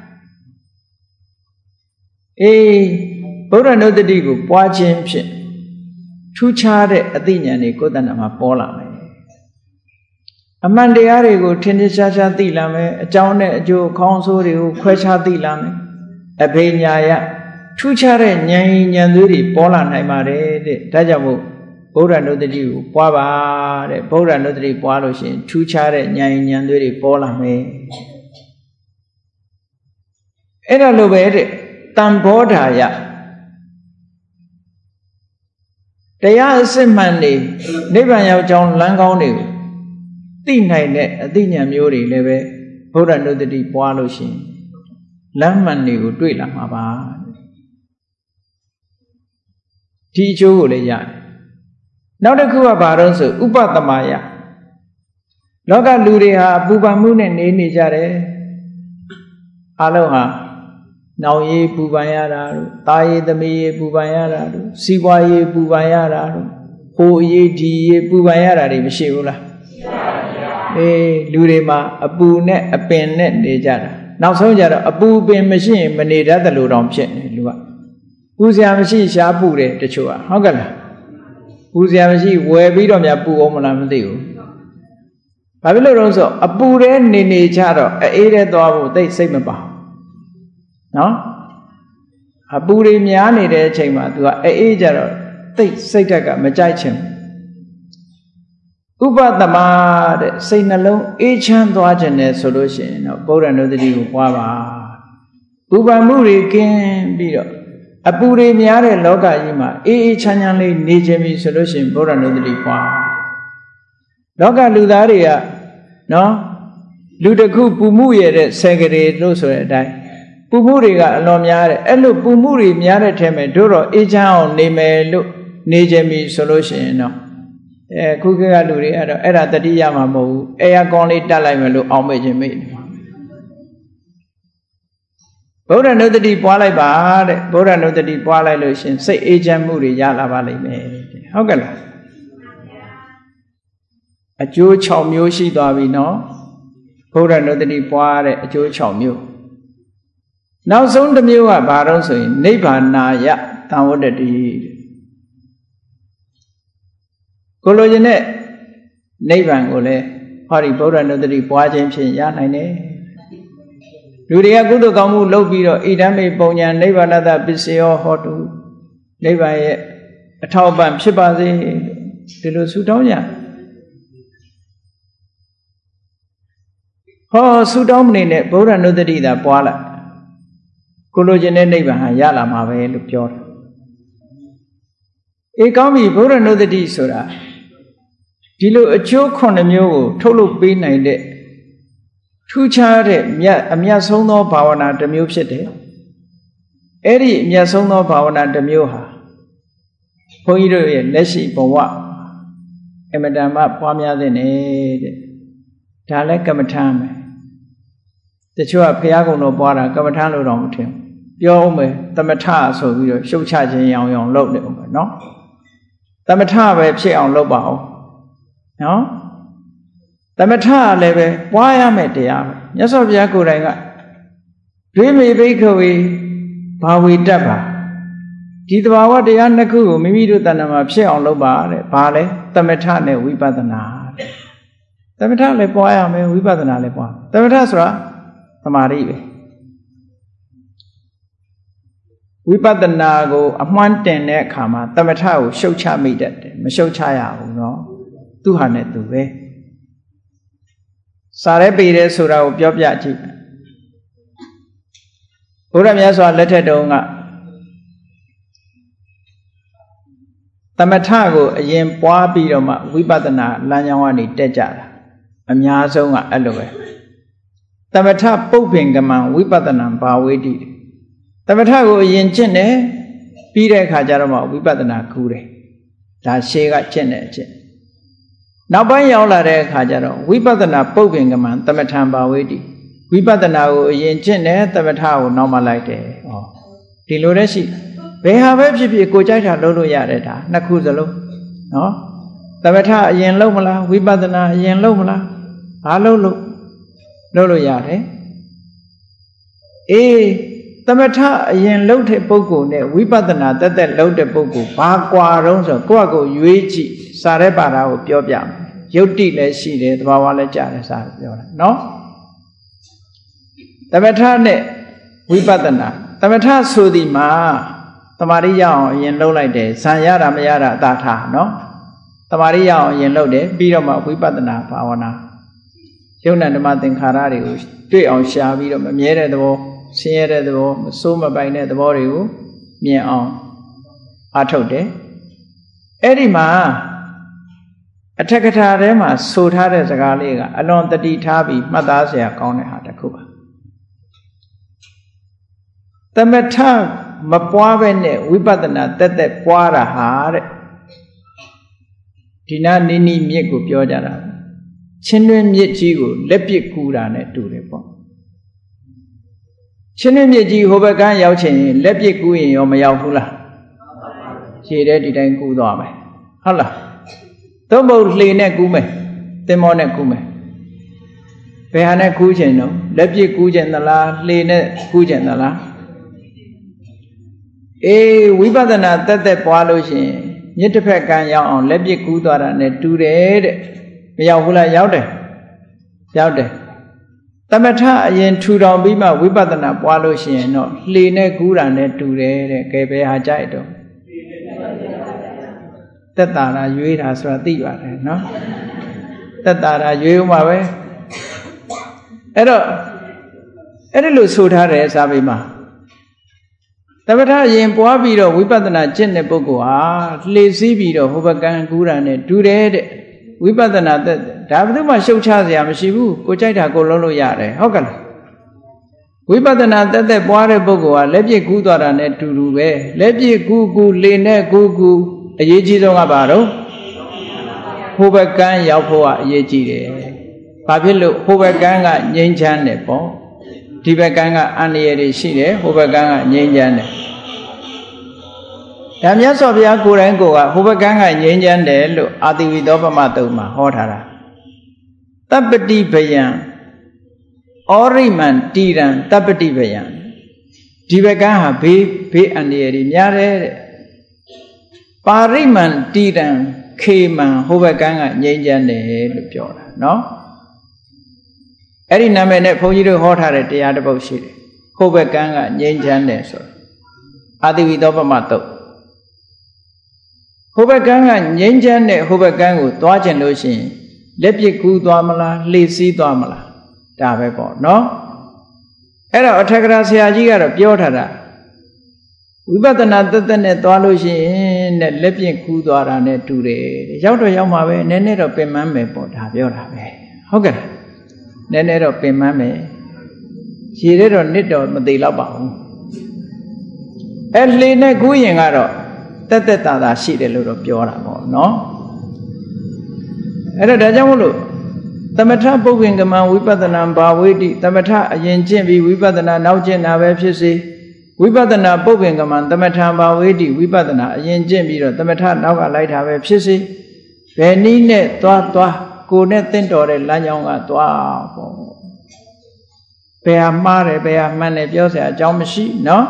ဗုဒ္ဓနုတ္တိကိုပွားခြင်းဖြင့်ထူးခြားတဲ့အသိဉာဏ်တွေကိုယ်တဏ္ဍာမှာပေါ်လာမယ်အမှန်တရားတွေကိုထင်ထင်ရှားရှားသိလာမယ်အကြောင်းနဲ့အကျိုးခေါင်းဆိုးတွေကိုခွဲခြားသိလာမယ်အဘိညာယထူးခြားတဲ့ဉာဏ်ဉာဏ်သွေးတွေပေါ်လာနိုင်ပါတယ်တဲ့ဒါကြောင့်မို့ဗုဒ္ဓနုတ္တိကိုပွားပါတဲ့ဗုဒ္ဓနုတ္တိပွားလို့ရှိရင်ထူးခြားတဲ့ဉာဏ်ဉာဏ်သွေးတွေပေါ်လာမယ်အဲ့ဒါလိုပဲတဲ့တံဘောဓာယတရားအစစ်မှန်နေနိဗ္ဗာန်ရောက်ကြောင်းလမ်းကောင်းတွေကိုသိနိုင်တဲ့အသိဉာဏ်မျိုးတွေလည်းပဲဗုဒ္ဓနုတ္တိပွားလို့ရှိရင်လမ်းမှန်တွေကိုတွေ့လာမှာပါဒီအကျိုးကိုလည်းရတယ်နောက်တစ်ခုကဘာလို့ဆိုဥပတမယလောကလူတွေဟာပူပန်မှုနဲ့နေကြတယ်အလုံးဟာနောင်ရေးပူပန်ရတာတို့တာရေးသမီးရေးပူပန်ရတာတို့စီးပွားရေးပူပန်ရတာတို့ဟိုရေးဒီရေးပူပန်ရတာတွေမရှိဘူးလားလူတွေမှာအပူနဲ့အပင်နဲ့နေကြတာနောက်ဆုံးကြတော့အပူပင်မရှိရင်မနေတတ်တယ်လို့တောင်ဖြစ်နေလူကပူစရာမရှိရှားပူတယ်တချို့ကဟုတ်ကဲ့လားပူစရာမရှိဝယ်ပြီးတော့များပူအောင်မလားမသိဘူးဘာဖြစ်လို့တော့ဆိုအပူထဲနေကြတော့အေးတဲ့သွားဖို့သိစိတ်မပါနော်အပူတွေများနေတဲ့အချိန်မှာ तू ကအေးကြတော့သိစိတ်ဓာတ်ကမကြိုက်ချင်ဥပတမတဲ့စိတ်နှလုံးအေးချမ်းသွားခြင်းနဲ့ဆိုလို့ရှိရင်တော့ဗုဒ္ဓနုတ္တိကိုပွားပါပူပန်မှုတွေကင်းပြီးတော့အပူတွေများတဲ့လောကကြီးမှာအေးအေးချမ်းချမ်းလေးနေခြင်းပြီဆိုလို့ရှိရင်ဗုဒ္ဓနုတ္တိပွားလောကလူသားတွေကနော်လူတစ်ခုပူမှုရတဲ့ဆယ်ကလေးလို့ဆိုတဲ့အတိုင်းပူမှုတွေကအလွန်များတယ်အဲ့လိုပူမှုတွေများတဲ့ထဲမှာတို့တော့အေးချမ်းအောင်နေမယ်လို့နေခြင်းပြီဆိုလို့ရှိရင်တော့ခုခေတ်ကလူတွေအဲ့တော့အဲ့ဒါတတိယမှာမဟုတ်ဘူးအေယာကွန်လေးတက်လိုက်မယ်လို့အောင်းမေ့ခြင်းမေ့ဗုဒ္ဓနုတ္တိပွားလိုက်ပါတဲ့ဗုဒ္ဓနုတ္တိပွားလိုက်လို့ရှင်စိတ်အေးချမ်းမှုတွေရလာပါလိမ့်မယ်ဟုတ်ကဲ့လားအကျိုး6မျိုးရှိသွားပြီနော်ဗုဒ္ဓနုတ္တိပွားတဲ့အကျိုး6မျိုးနောက်ဆုံးတစ်မျိုးကဘာတော့ဆိုရင်နိဗ္ဗာနာယသံဝတ္တတိကိုလိုချင်တဲ့နိဗ္ဗာန်ကိုလည်းဟောဒီဗုဒ္ဓနုတ္တိပွားခြင်းဖြင့်ရနိုင်တယ်လူတွေကကုသိုလ်ကောင်းမှုလုပ်ပြီးတော့ဣဒံမေပုံညာနိဗ္ဗာနတပစ္စယောဟောတုနိဗ္ဗာန်ရဲ့အထောက်အပံ့ဖြစ်ပါစေဒီလိုဆုတောင်းကြဟောဆုတောင်းမနေနဲ့ဗုဒ္ဓနုတ္တိသာပွားလိုက်ကိုလိုချင်တဲ့နိဗ္ဗာန်ဟာရလာမှာပဲလို့ပြောတယ်ကောင်းပြီဗုဒ္ဓနုတ္တိဆိုတာဒီလိုအကျိုး9မျိုးကိုထုတ်လုပ်ပေးနိုင်တဲ့ထူးခြားတဲ့အမြတ်ဆုံးသောဘာဝနာတစ်မျိုးဖြစ်တယ်အဲ့ဒီအမြတ်ဆုံးသောဘာဝနာတစ်မျိုးဟာဘုန်းကြီးတို့ရဲ့လက်ရှိဘဝအမတန်မှပွားများတဲ့တဲ့ဒါလည်းကမ္မထာမယ်တချို့ကဘုရားကုံတော်ပွားတာကမ္မထာလို့တော့မထင်ပြောအောင်မယ်သမထဆိုပြီးတော့ရှုပ်ချခြင်းရောင်လုပ်နေအောင်မယ်နော်သမထပဲဖြစ်အောင်လုပ်ပါအောင်နော်သမထလည်းပဲပွားရမယ်တရားပဲမြတ်စွာဘုရားကိုယ်တိုင်ကဒွေမေဘိက္ခဝေဘာဝေတ္တပါဒီသဘာဝတရားနှစ်ခုကိုမိမိတို့တဏ္ဍာမှာဖြစ်အောင်လုပ်ပါတဲ့ဘာလဲသမထနဲ့ဝိပဿနာတဲ့သမထလည်းပွားရမယ်ဝိပဿနာလည်းပွားသမထဆိုတာသမာဓိပဲဝိပဿနာကိုအမှန်းတင်တဲ့အခါမှာသမထကိုရှုတ်ချမိတတ်တယ်မရှုတ်ချရဘူးเนาะသူ့ဟာနဲ့သူပဲစားရဲပေတယ်ဆိုတာကိုပြောပြကြည့်ဘုရားမြတ်စွာလက်ထက်တုန်းကသမထကိုအရင်ပွားပြီးတော့မှဝိပဿနာလမ်းကြောင်းကနေတက်ကြတာအများဆုံးကအဲ့လိုပဲသမထပုပ္ပင်ကမံဝိပဿနာဘာဝေတိသမထကိုအရင်ကျင့်တယ်ပြီးတဲ့အခါကျတော့မှဝိပဿနာကူးတယ်ဒါရှေးကကျင့်တဲ့အကျင့်နောက်ပိုင်းရောက်လာတဲ့အခါကျတော့ဝိပဿနာပုပ္ပင်ကမံသမထံဘာဝေတိဝိပဿနာကိုအရင်ကျင့်တယ်သမထကိုနောက်မှလိုက်တယ်ဟောဒီလိုလည်းရှိဘယ်ဟာပဲဖြစ်ဖြစ်ကိုကြိုက်တာလုပ်လို့ရတယ်ဒါနှစ်ခုစလုံးနော်သမထအရင်လုပ်မလားဝိပဿနာအရင်လုပ်မလားဘာလုပ်လို့ရတယ်အေးသမထအရင်လုပ်တဲ့ပုဂ္ဂိုလ်နဲ့ဝိပဿနာတက်တက်လုပ်တဲ့ပုဂ္ဂိုလ်ဘာကွာတုံးဆိုကိုယ့်အကိုရွေးကြည့်စာရဲပါတာကိုပြောပြမယ်ယုတ်တိလည်းရှိတယ်သဘာဝလည်းကြားတယ်စာပြောတာနော်သမထနဲ့ဝိပဿနာသမထဆိုဒီမှာတမာရိရအောင်အရင်လုပ်လိုက်တယ်ဇံရတာမရတာအသာထားနော်တမာရိရအောင်အရင်လုပ်တယ်ပြီးတော့မှဝိပဿနာဘာဝနာယုံနာဓမ္မသင်္ခါရတွေကိုတွေ့အောင်ရှားပြီးတော့မမြဲတဲ့သဘောဆင်းရဲတဲ့သဘောမစိုးမပိုင်တဲ့သဘောတွေကိုမြင်အောင်အားထုတ်တယ်အဲ့ဒီမှာအထက်ကထာထဲမှာဆိုထားတဲ့စကားလေးကအလွန်တတိထားပြီးမှတ်သားစရာကောင်းတဲ့ဟာတစ်ခုပါသမထမပွားပဲနဲ့ဝိပဿနာတက်တက်ပွားတာဟာတဲ့ဒီနာနိနိမြစ်ကိုပြောကြတာချင်းတွင်းမြစ်ကြီးကိုလက်ပစ်ကူးတာနဲ့တူတယ်ပေါ့ချင်းတွင်းမြစ်ကြီးဟိုဘက်ကရောက်ချင်ရင်လက်ပစ်ကူးရင်ရောမရောက်ဘူးလားခြေတဲ့ဒီတိုင်းကူးသွားမယ်ဟုတ်လားသို့မဟုတ်လှေနဲ့ကူးမယ်သင်္ဘောနဲ့ကူးမယ်ဘယ်ဟာနဲ့ကူးချင်တော့လက်ပစ်ကူးချင်သလားလှေနဲ့ကူးချင်သလားအေးဝိပဿနာတက်တက်ပွားလို့ရှိရင်မြစ်တစ်ဖက်ကမ်းရောက်အောင်လက်ပစ်ကူးသွားတာနဲ့တူတယ်တဲ့မရောက်ဘူးလားရောက်တယ်သမထအရင်ထူထောင်ပြီးမှဝိပဿနာပွားလို့ရှိရင်တော့လှေနဲ့ကူးတာနဲ့တူတယ်တဲ့ကဲဘယ်ဟာကြိုက်တော့တက်တာလားရွေးတာဆိုတာသိပါတယ်နော်တက်တာလားရွေးဦးမှာပဲအဲ့တော့အဲ့ဒီလိုဆိုထားတယ်စာပေမှာသမထအရင်ပွားပြီးတော့ဝိပဿနာကျင့်တဲ့ပုဂ္ဂိုလ်ဟာလှေစီးပြီးတော့ဟိုဘကံကူးတာနဲ့တူတယ်တဲ့ဝိပဿနာတက်ဒါဘယ်သူမှရှုပ်ချစရာမရှိဘူးကိုကြိုက်တာကိုလုံးလို့ရတယ်ဟုတ်ကဲ့ဝိပဿနာတက်တက်ပွားတဲ့ပုဂ္ဂိုလ်ဟာလက်ပြကူးသွားတာနဲ့တူတူပဲလက်ပြကူးလေနဲ့ကူးအရေးကြီးဆုံးကဘာတော့ဟိုဘကံရောက်ဖို့ကအရေးကြီးတယ်ဘာဖြစ်လို့ဟိုဘကံကငြိမ်းချမ်းတယ်ပေါ့ဒီဘက်ကံကအန္တရာယ်တွေရှိတယ်ဟိုဘက်ကံကငြိမ်းချမ်းတယ်ဒါမြတ်စွာဘုရားကိုယ်တိုင်ကိုယ်ကဟိုဘက်ကံကငြိမ်းချမ်းတယ်လို့အာတိဝိသောပမတုံမှာဟောထားတာတပ္ပတိဗယံဩရိမံတိရံတပ္ပတိဗယံဒီဘက်ကံဟာဘေးအန္တရာယ်တွေများတယ်တဲ့ပါရိမံတိရံခေမံဟိုဘက်ကံကငြိမ်းချမ်းတယ်လို့ပြောတာနော်အဲ့ဒီနာမည်နဲ့ဘုန်းကြီးတို့ဟောထားတဲ့တရားတစ်ပုဒ်ရှိတယ်ဟိုဘက်ကံကငြိမ်းချမ်းတယ်ဆိုအာတိဝိသောပမတုတ်ဟိုဘက်ကံကငြိမ်းချမ်းတဲ့ဟိုဘက်ကံကိုသွားကျင်လို့ရှိရင်လက်ပစ်ကူးသွားမလားလှေစီးသွားမလားဒါပဲပေါ့နော်အဲ့တော့အထက်ကရာဆရာကြီးကတော့ပြောထားတာဝိပဿနာတက်တက်နဲ့သွားလို့ရှိရင်တဲ့လက်ပစ်ကူးသွားတာနဲ့တူတယ်ရောက်တော့ရောက်မှာပဲနည်းနည်းတော့ပင်ပန်းမယ်ပေါ့ဒါပြောတာပဲဟုတ်ကဲ့နည်းနည်းတော့ပင်ပန်းမယ်ခြေထဲတော့နစ်တော့မသေးတော့ပါဘူးအဲ့လှေနဲ့ကူးရင်ကတော့တက်တက်တာတာရှိတယ်လို့တော့ပြောတာပေါ့နော်အဲ့တော့ဒါကြောင့်မို့လို့သမထပုပ္ပင်ကမံဝိပဿနာဘာဝေတိသမထအရင်ကျင့်ပြီးဝိပဿနာနောက်ကျင့်တာပဲဖြစ်စေဝိပဿနာပုပ္ပင်ကမံသမထဘာဝေတိဝိပဿနာအရင်ကျင့်ပြီးတော့သမထနောက်ကလိုက်တာပဲဖြစ်စေဘယ်နည်းနဲ့သွားကိုယ်နဲ့တင့်တော်တဲ့လမ်းကြောင်းကသွားပေါ့ဘယ်ဟာမှားတယ်ဘယ်ဟာမှန်တယ်ပြောစရာအကြောင်းမရှိနော်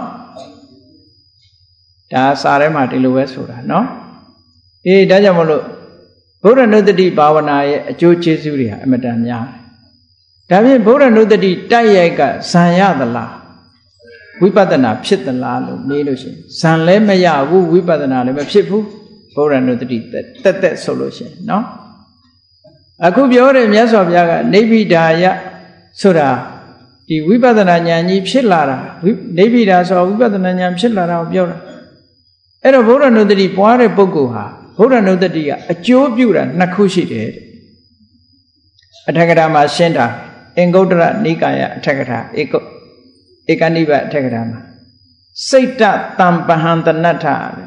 ဒါစာထဲမှာဒီလိုပဲဆိုတာနော်အေးဒါကြောင့်မလို့ဗုဒ္ဓနုတ္တိဘာဝနာရဲ့အကျိုးကျေးဇူးတွေဟာအမတန်များတယ်ဒါဖြင့်ဗုဒ္ဓနုတ္တိတိုက်ရိုက်ကဇံရသလားဝိပဿနာဖြစ်သလားလို့မေးလို့ရှိရင်ဇံလည်းမရဘူးဝိပဿနာလည်းမဖြစ်ဘူးဗုဒ္ဓနုတ္တိတက်ဆိုလို့ရှိရင်နော်အခုပြောတဲ့မြတ်စွာဘုရားကနိဗ္ဗိဒာယဆိုတာဒီဒီဝိပဿနာဉာဏ်ကြီးဖြစ်လာတာနေပြီတာဆိုဝိပဿနာဉာဏ်ဖြစ်လာတာကိုပြောတာအဲ့တော့ဗုဒ္ဓနုတ္တိပွားတဲ့ပုဂ္ဂိုလ်ဟာဗုဒ္ဓနုတ္တိကအကျိုးပြုတာနှစ်ခုရှိတယ်အထက်ကထာမှာရှင်းတာအင်္ဂုတ္တရနိကာယအထက်ကထာဧကနိဗ္ဗအထက်ကထာမှာစိတ်တတံပဟံတနတ္ထတဲ့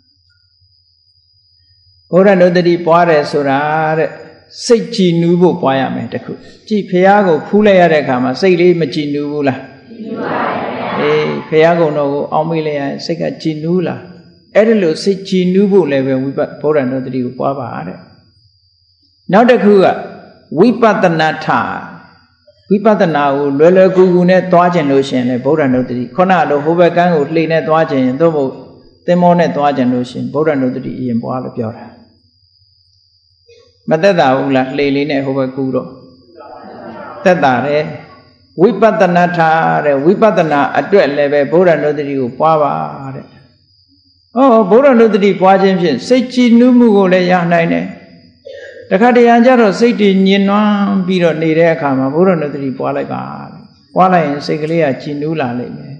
ဘုရားနုတ္တိပွားတယ်ဆိုတာတဲ့စိတ်ကြည်နူးဖို့ပွားရမယ်တခုကြည်ဖះကိုဖူးလိုက်ရတဲ့အခါမှာစိတ်လေးမကြည်နူးဘူးလားကြည်နူးပါဗျာဖះကုံတော်ကိုအောင်းမိလိုက်ရင်စိတ်ကကြည်နူးလားအဲ့ဒါလို့စိတ်ကြည်နူးဖို့လည်းပဲဘုရားနုတ္တိကိုပွားပါတဲ့နောက်တစ်ခုကဝိပဿနာထဝိပဿနာကိုလွယ်လွယ်ကူကူနဲ့သွားခြင်းလို့ရှင်လေဗုဒ္ဓနုတ္တိခုနလိုဟိုဘက်ကန်းကိုလှေနဲ့သွားခြင်းသို့မဟုတ်သင်္ဘောနဲ့သွားခြင်းလို့ရှင်ဗုဒ္ဓနုတ္တိအရင်ပွားလို့ပြောတာမသက်သာဘူးလားလှေလေးနဲ့ဟိုဘက်ကူတော့သက်သာတယ်ဝိပဿနာထတဲ့ဝိပဿနာအတွက်လည်းပဲဗုဒ္ဓနုတ္တိကိုပွားပါတဲ့ဟောဗုဒ္ဓနုတ္တိပွားခြင်းဖြင့်စိတ်ကြည်နူးမှုကိုလည်းရနိုင်တယ်တခါတရံကြတော့စိတ်တည်ညင်နွမ်းပြီးတော့နေတဲ့အခါမှာဘုရားနုတ္တိပွားလိုက်ပါပွားလိုက်ရင်စိတ်ကလေးကကြည်နူးလာလိမ့်မယ်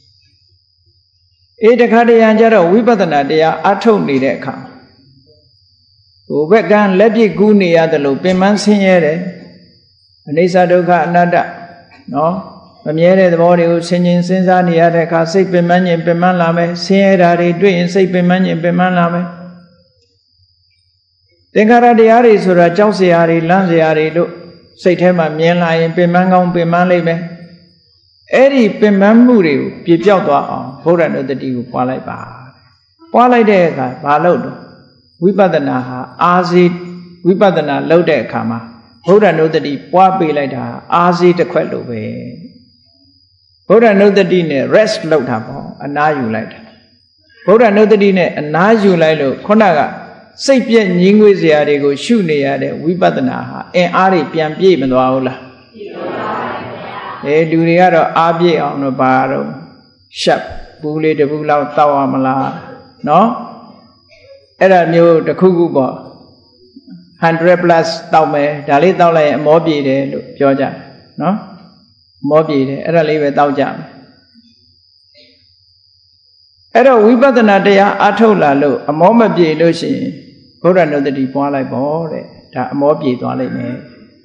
တခါတရံကြတော့ဝိပဿနာတရားအထုတ်နေတဲ့အခါဟိုဘက်ကလက်ပြကူးနေရတယ်လို့ပင်မဆင်းရဲတယ်အနိစ္စဒုက္ခအနတ္တနော်မမြဲတဲ့သဘောတွေကိုဆင်ခြင်စဉ်းစားနေရတဲ့အခါစိတ်ပင်မညင်ပင်မလာမယ်ဆင်းရဲတာတွေတွေ့ရင်စိတ်ပင်မညင်ပင်မလာမယ်သင်္ခါရတရားတွေဆိုတာကြောက်စရာတွေလန့်စရာတွေလို့စိတ်ထဲမှာမြင်လာရင်ပင်ပန်းကောင်းပင်ပန်းလိမ့်မယ်အဲ့ဒီပင်ပန်းမှုတွေကိုပြပြောက်သွားအောင်ဘုရားနုတ္တိကိုပွားလိုက်ပါပွားလိုက်တဲ့အခါဘာလို့တော့ဝိပဿနာဟာအာစီဝိပဿနာလုပ်တဲ့အခါမှာဘုရားနုတ္တိပွားပေးလိုက်တာအာစီတစ်ခွက်လို့ပဲဘုရားနုတ္တိနဲ့ rest လုပ်တာပေါ့အနားယူလိုက်တာဘုရားနုတ္တိနဲ့အနားယူလိုက်လို့ခုနကစိတ်ပြည့်ငြင်းငွေ့စရာတွေကိုရှုနေရတဲ့ဝိပဿနာဟာအင်အားတွေပြန်ပြည့်မသွားဘူးလားပြည့်သွားပါဗျာလူတွေကတော့အားပြည့်အောင်တော့ပါတော့ရှက်ဘူးလေးတစ်ဘူးလောက်တောက်ရမလားနော်အဲ့ဒါမျိုးတစ်ခုခုပေါ့100 plus တောက်မယ်ဒါလေးတောက်လိုက်ရင်အမောပြေတယ်လို့ပြောကြတယ်နော်အမောပြေတယ်အဲ့ဒါလေးပဲတောက်ကြမယ်အဲ့တော့ဝိပဿနာတရားအထုတ်လာလို့အမောမပြေလို့ရှိရင်ဘုရားနုတ္တိပွားလိုက်ပေါ့တဲ့ဒါအမောပြေသွားလိမ့်မယ်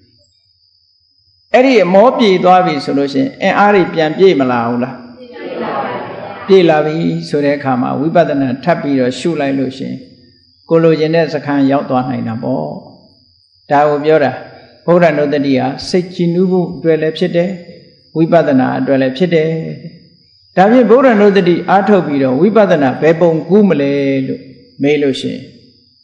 အဲ့ဒီအမောပြေသွားပြီဆိုလို့ရှိရင်အင်အားတွေပြန်ပြေမလာဘူးလားပြေလာပြီဆိုတဲ့အခါမှာဝိပဿနာထပ်ပြီးတော့ရှုလိုက်လို့ရှိရင်ကိုလိုချင်တဲ့စခန်းရောက်သွားနိုင်တာပေါ့ဒါကိုပြောတာဘုရားနုတ္တိဟာစိတ်ကြည်နူးဖို့အတွက်လည်းဖြစ်တယ်ဝိပဿနာအတွက်လည်းဖြစ်တယ်ဒါဖြင့်ဘုရားနုတ္တိအားထုတ်ပြီးတော့ဝိပဿနာဘယ်ပုံကူးမလဲလို့မေးလို့ရှိရင်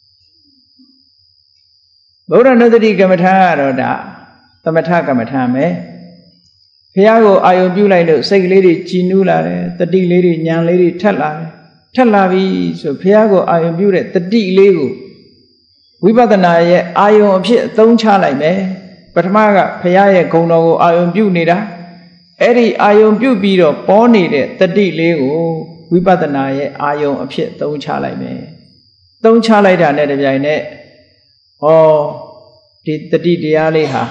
ဘုရားနုတ္တိကမ္မထာကတော့ဒါသမထကမ္မထာပဲဘုရားကိုအာယုံပြုလိုက်လို့စိတ်ကလေးတွေကြည်နူးလာတယ်တတိလေးတွေဉာဏ်လေးတွေထက်လာတယ်ထက်လာပြီဆိုဘုရားကိုအာယုံပြုတဲ့တတိလေးကိုဝိပဿနာရဲ့အာယုံအဖြစ်အသုံးချလိုက်မယ်ပထမကဘုရားရဲ့ဂုဏ်တော်ကိုအာယုံပြုနေတာအဲ့ဒီအာယုံပြုပြီးတော့ပေါ်နေတဲ့တတိလေးကိုဝိပဿနာရဲ့အာယုံအဖြစ်သုံးချလိုက်မယ်သုံးချလိုက်တာနဲ့တပြိုင်နက်ဩဒီတတိတရားလေးဟာ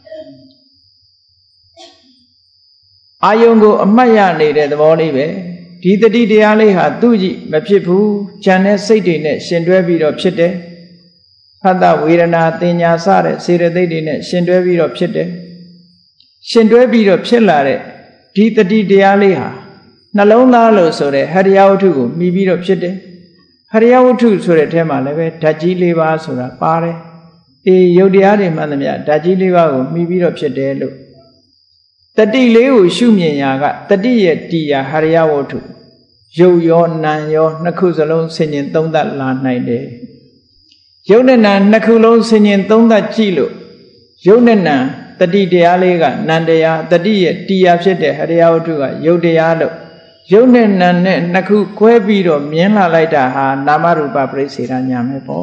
အာယုံကိုအမှတ်ရနေတဲ့သဘောလေးပဲဒီတတိတရားလေးဟာသူ့ကြည့်မဖြစ်ဘူးဉာဏ်နဲ့စိတ်တွေနဲ့ရှင်တွဲပြီးတော့ဖြစ်တယ်ဖတ်တာဝေဒနာတင်ညာစတဲ့စေတသိက်တွေနဲ့ရှင်တွဲပြီးတော့ဖြစ်တယ်ရှင်တွဲပြီးတော့ဖြစ်လာတဲ့ဒီတတိတရားလေးဟာနှလုံးသားလို့ဆိုတဲ့ဟရိယဝတ္ထုကိုမှီပြီးတော့ဖြစ်တယ်ဟရိယဝတ္ထုဆိုတဲ့အထဲမှာလည်းပဲဓာတ်ကြီး၄ပါးဆိုတာပါတယ်ယုတ်တရားတွေမှန်သမျှဓာတ်ကြီး၄ပါးကိုမှီပြီးတော့ဖြစ်တယ်လို့တတိလေးကိုရှုမြင်ရာကတတိရဲ့တီယာဟရိယဝတ္ထုရုပ်ရောနာမ်ရောနှစ်ခုစလုံးဆင်ញင်သုံးသပ်လာနိုင်တယ်ရုပ်နဲ့နာမ်နှစ်ခုလုံးဆင်ញင်သုံးသပ်ကြည့်လို့ရုပ်နဲ့နာမ်တတိတရားလေးကနံတရားတတိရဲ့တီယာဖြစ်တဲ့ဟရိယဝတ္ထုကရုပ်တရားလို့ရုပ်နဲ့နာမ်နဲ့နှစ်ခုခွဲပြီးတော့မြင်လာလိုက်တာဟာနာမရူပပရိစ္ဆေဒညာပဲပေါ့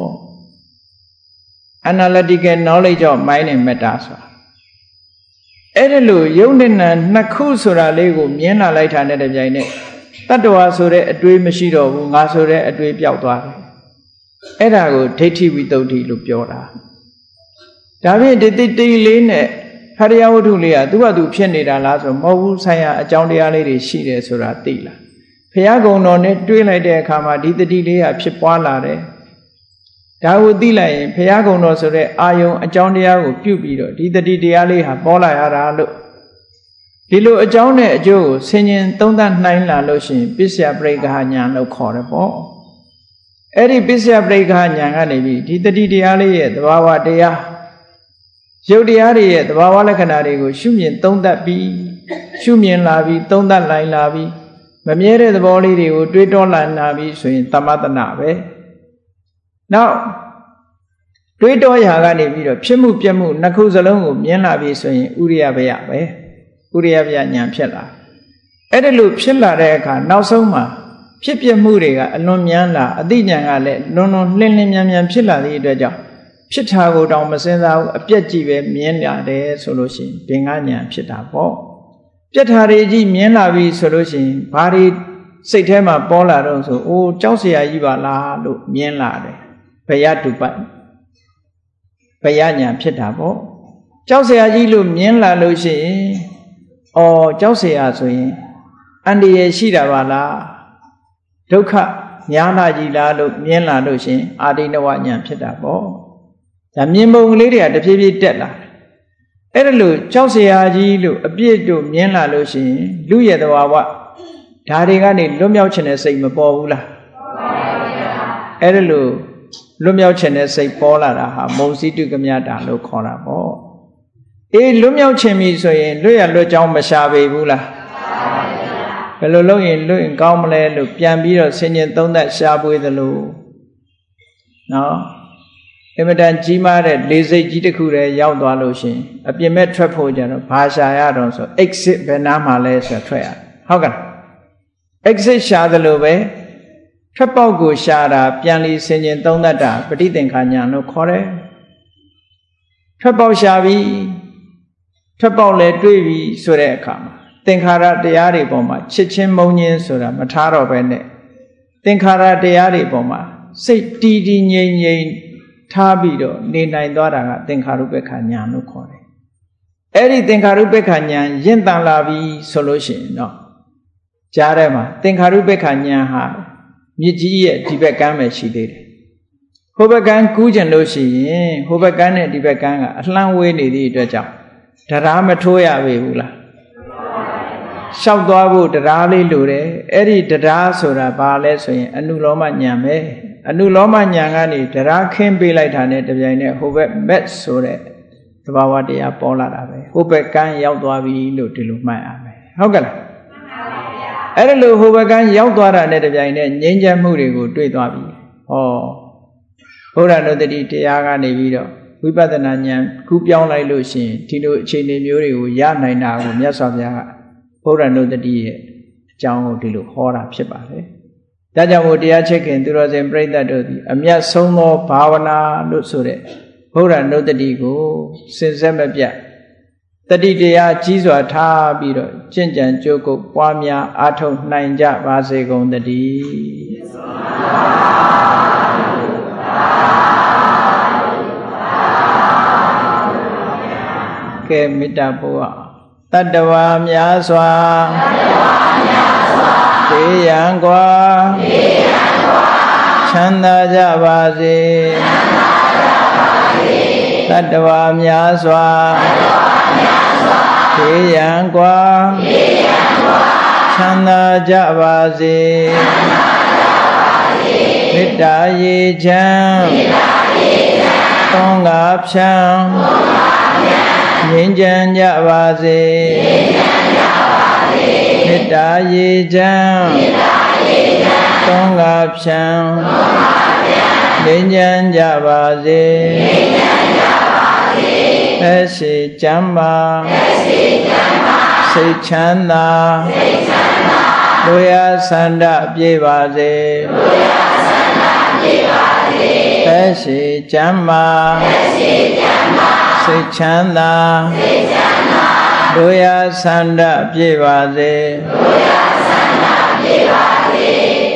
analytical knowledge of mind and matter ဆိုတာအဲ့ဒါလို့ယုံနဲ့နာနှစ်ခုဆိုတာလေးကိုမြင်လာလိုက်တာနဲ့တပြိုင်နက်တတ္တဝါဆိုတဲ့အတွေးမရှိတော့ဘူးငါဆိုတဲ့အတွေးပျောက်သွားတယ်အဲ့ဒါကိုဒိဋ္ဌိဝိတ္တုလို့ပြောတာဒါဖြင့်ဒီတိလေးနဲ့ Hariya Wutulia, Duadu Pianida Lazo, Mogu Saya, a John de Lady, she is Sura Tila. Piago no net, do like their Kama, did the Dilia, Pipwala. Dawu Dila, Piago no Sore, Ayo, a John Diago, Pupido, did the Diali have Bola Aralu. Dilo a John Joe, singing Tondan Nine Lotion, Bisia Breakahanya, no corner. Eri Bisia Breakahanya, did the Diali, the Wawa Dea. Jodiari, the Wawala Canary, Shumian, don't that be Shumian Lavi, don't that line Lavi. Mamere the body would do it all and Navi, so in Tamata Nave. Now, do it all Yagani video, Pimu Piamu, Nakuzalongo, Mianavi, so in Uria Uriavia Nyampella. Edelu Pilla Reka, now Soma, Pipia Muriga, Nomiana, Adinangale, Nono, Liniam Pilla, the job. Pitago down Masenda, a Piajive, Miena de solution, Pingania Pitabo. Pietari, Miena vi solution, Pari, Satema, Bola, also, oh, Josia Iva la, look, Mienlade, Payatu Pat Payanya Pitabo. Josia Ilu, Mienla Lucy, or Josia Swing, and the Shida Vala, Doka, Yana Gila, look, Mienla Lucy, Adinawanya Pitabo. The Mimbo lady at the baby dead. Edelu, Chelsea Agilu, appeared to Miena Lucy, Luya the Wawa, Tarigani, Lumiauchen say Mabula. Edelu, Lumiauchen say Paula, Mosi to Gamiata, no corner. A Lumiauchemi so in Luya Lujam Mashabe Bula. Hello, in Luin Gaumle, Lupiambi, singing down that sharp with the loo. No. Emedan Jima, Lazy Jitakure, Yauda Lotion, a Pimet Trapojan, Pasha Adonso, exit Benama Lesa Trea. How can exit Shadalove? Trapogo Shada, Pianli singing Donata, but eating Kanya no core. Trapo Shavi, Trapo Le Dui Surekam, Tinkara de Ari Boma, Chichin Monian Sura, Mataro Bene, Tinkara de Ari Boma, say Didi Yen. Tabido, Nina Dora, Tenkarupe Kanya, no corner. Eri Tenkarupe Kanya, Yentan Lavi solution, no. Jarema, Tenkarupe Kanya ha, Miji, Tibetame, she did. Hobagan Kujan Loshi, Hobagan, Tibetanga, a long way needed the job. Tarama Toya Vula. Shaudabu, the Rally Lure, Eri the Dasura, Bales, and Nuloma Nyame. Anuloma Nyangani, the Rakim be like Hanet, the Jane, who met Sore, the Bawadia Pola, who began Yaudavi, Lutilu, my ame. How can I? Erelu, who began Yaudara, the Jane, Ninja Muri, who do it. Oh, Hora no the Tiaga Nevido, we better Nanyam, Kupion like Lucy, Tino Chini Muri, Yana, Yasavia, Hora no the dear, Jango Tilu, Hora Pipare. Dajamudia chicken, there was a brain that a mere sono, Pavana, Lutsure, Hora no the digo, since Zemabia. The Didia, Jizwa Ta Bido, Jinjan Joko, Pamia, Ato, Nanja, Vasegon the D. Ke Mitapoa Tadawa Miaswa. Yangwa Chanda Javazi Tadwa Myaswa Yangwa Chanda Javazi Vidayi Jam Tonga Psham Ninjan Javazi Vidayi Jam Tonga Psham Ninjan Javazi Esi Jamba Sichanda Loya Sanda Byevaze Esi Jamba Sichanda Loya Sanda Byevaze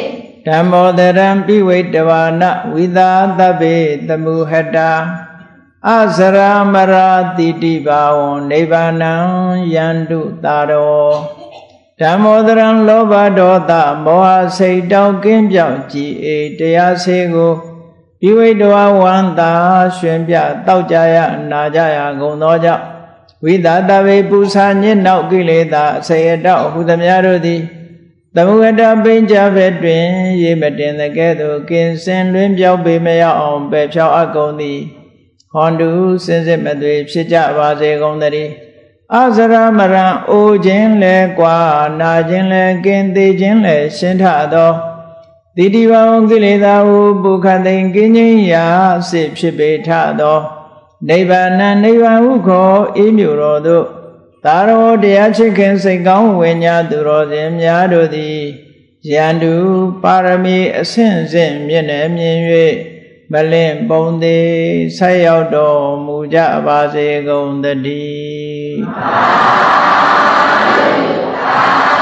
Dammodaram Piwetavana Vidha Tabe Tamuhada asara mara titi bawon nibbana yandu taro Dhammodharan loba dota moha sei tao kim piao ji eတရားစေကိုဒီဝိတဝဝန္တာရှင်ပြတောက်ကြရနာကြရကုန်သောကြောင့်ဝိသတဝေပူဇာညစ်နောက်ကိလေသာအစေအတောက်ဟုသမျှတို့သည်သမုဂတပိဉ္စဘက်တွင်ရေမတင်တဲ့ကဲ့သို့ကင်းစင်လွင်ပြောက်ပေမရောက်အောင်ပယ်ဖြောက်အပ်ကုန်သည်ဟွန်တုစင်စစ်မသွေဖြစ်ကြပါစေကုန်သတည်းအစရမရံအိုခြင်းလဲကွာနာခြင်းလဲကင်းသေးခြင်းလဲရှင်းထသောတိတိဝံကိလေသာဟုပုခသိင်ကင်းခြင်းရာစစ်ဖြစ်ပေထသောနိဗ္ဗာန်နိဗ္ဗာန်ဟုခေါ်ဤမြို့တော်သို့သာရောတရားချစ်ခင်စိတ်ကောင်းဝိညာသူတော်စင်များတို့သည်ယန္တုပါရမီအဆင့်ဆင့်မြင့်နေမြင်၍မလင့်ပုံသေးဆက်ရောက်တော်မူကြပါစေကုန်သတည်း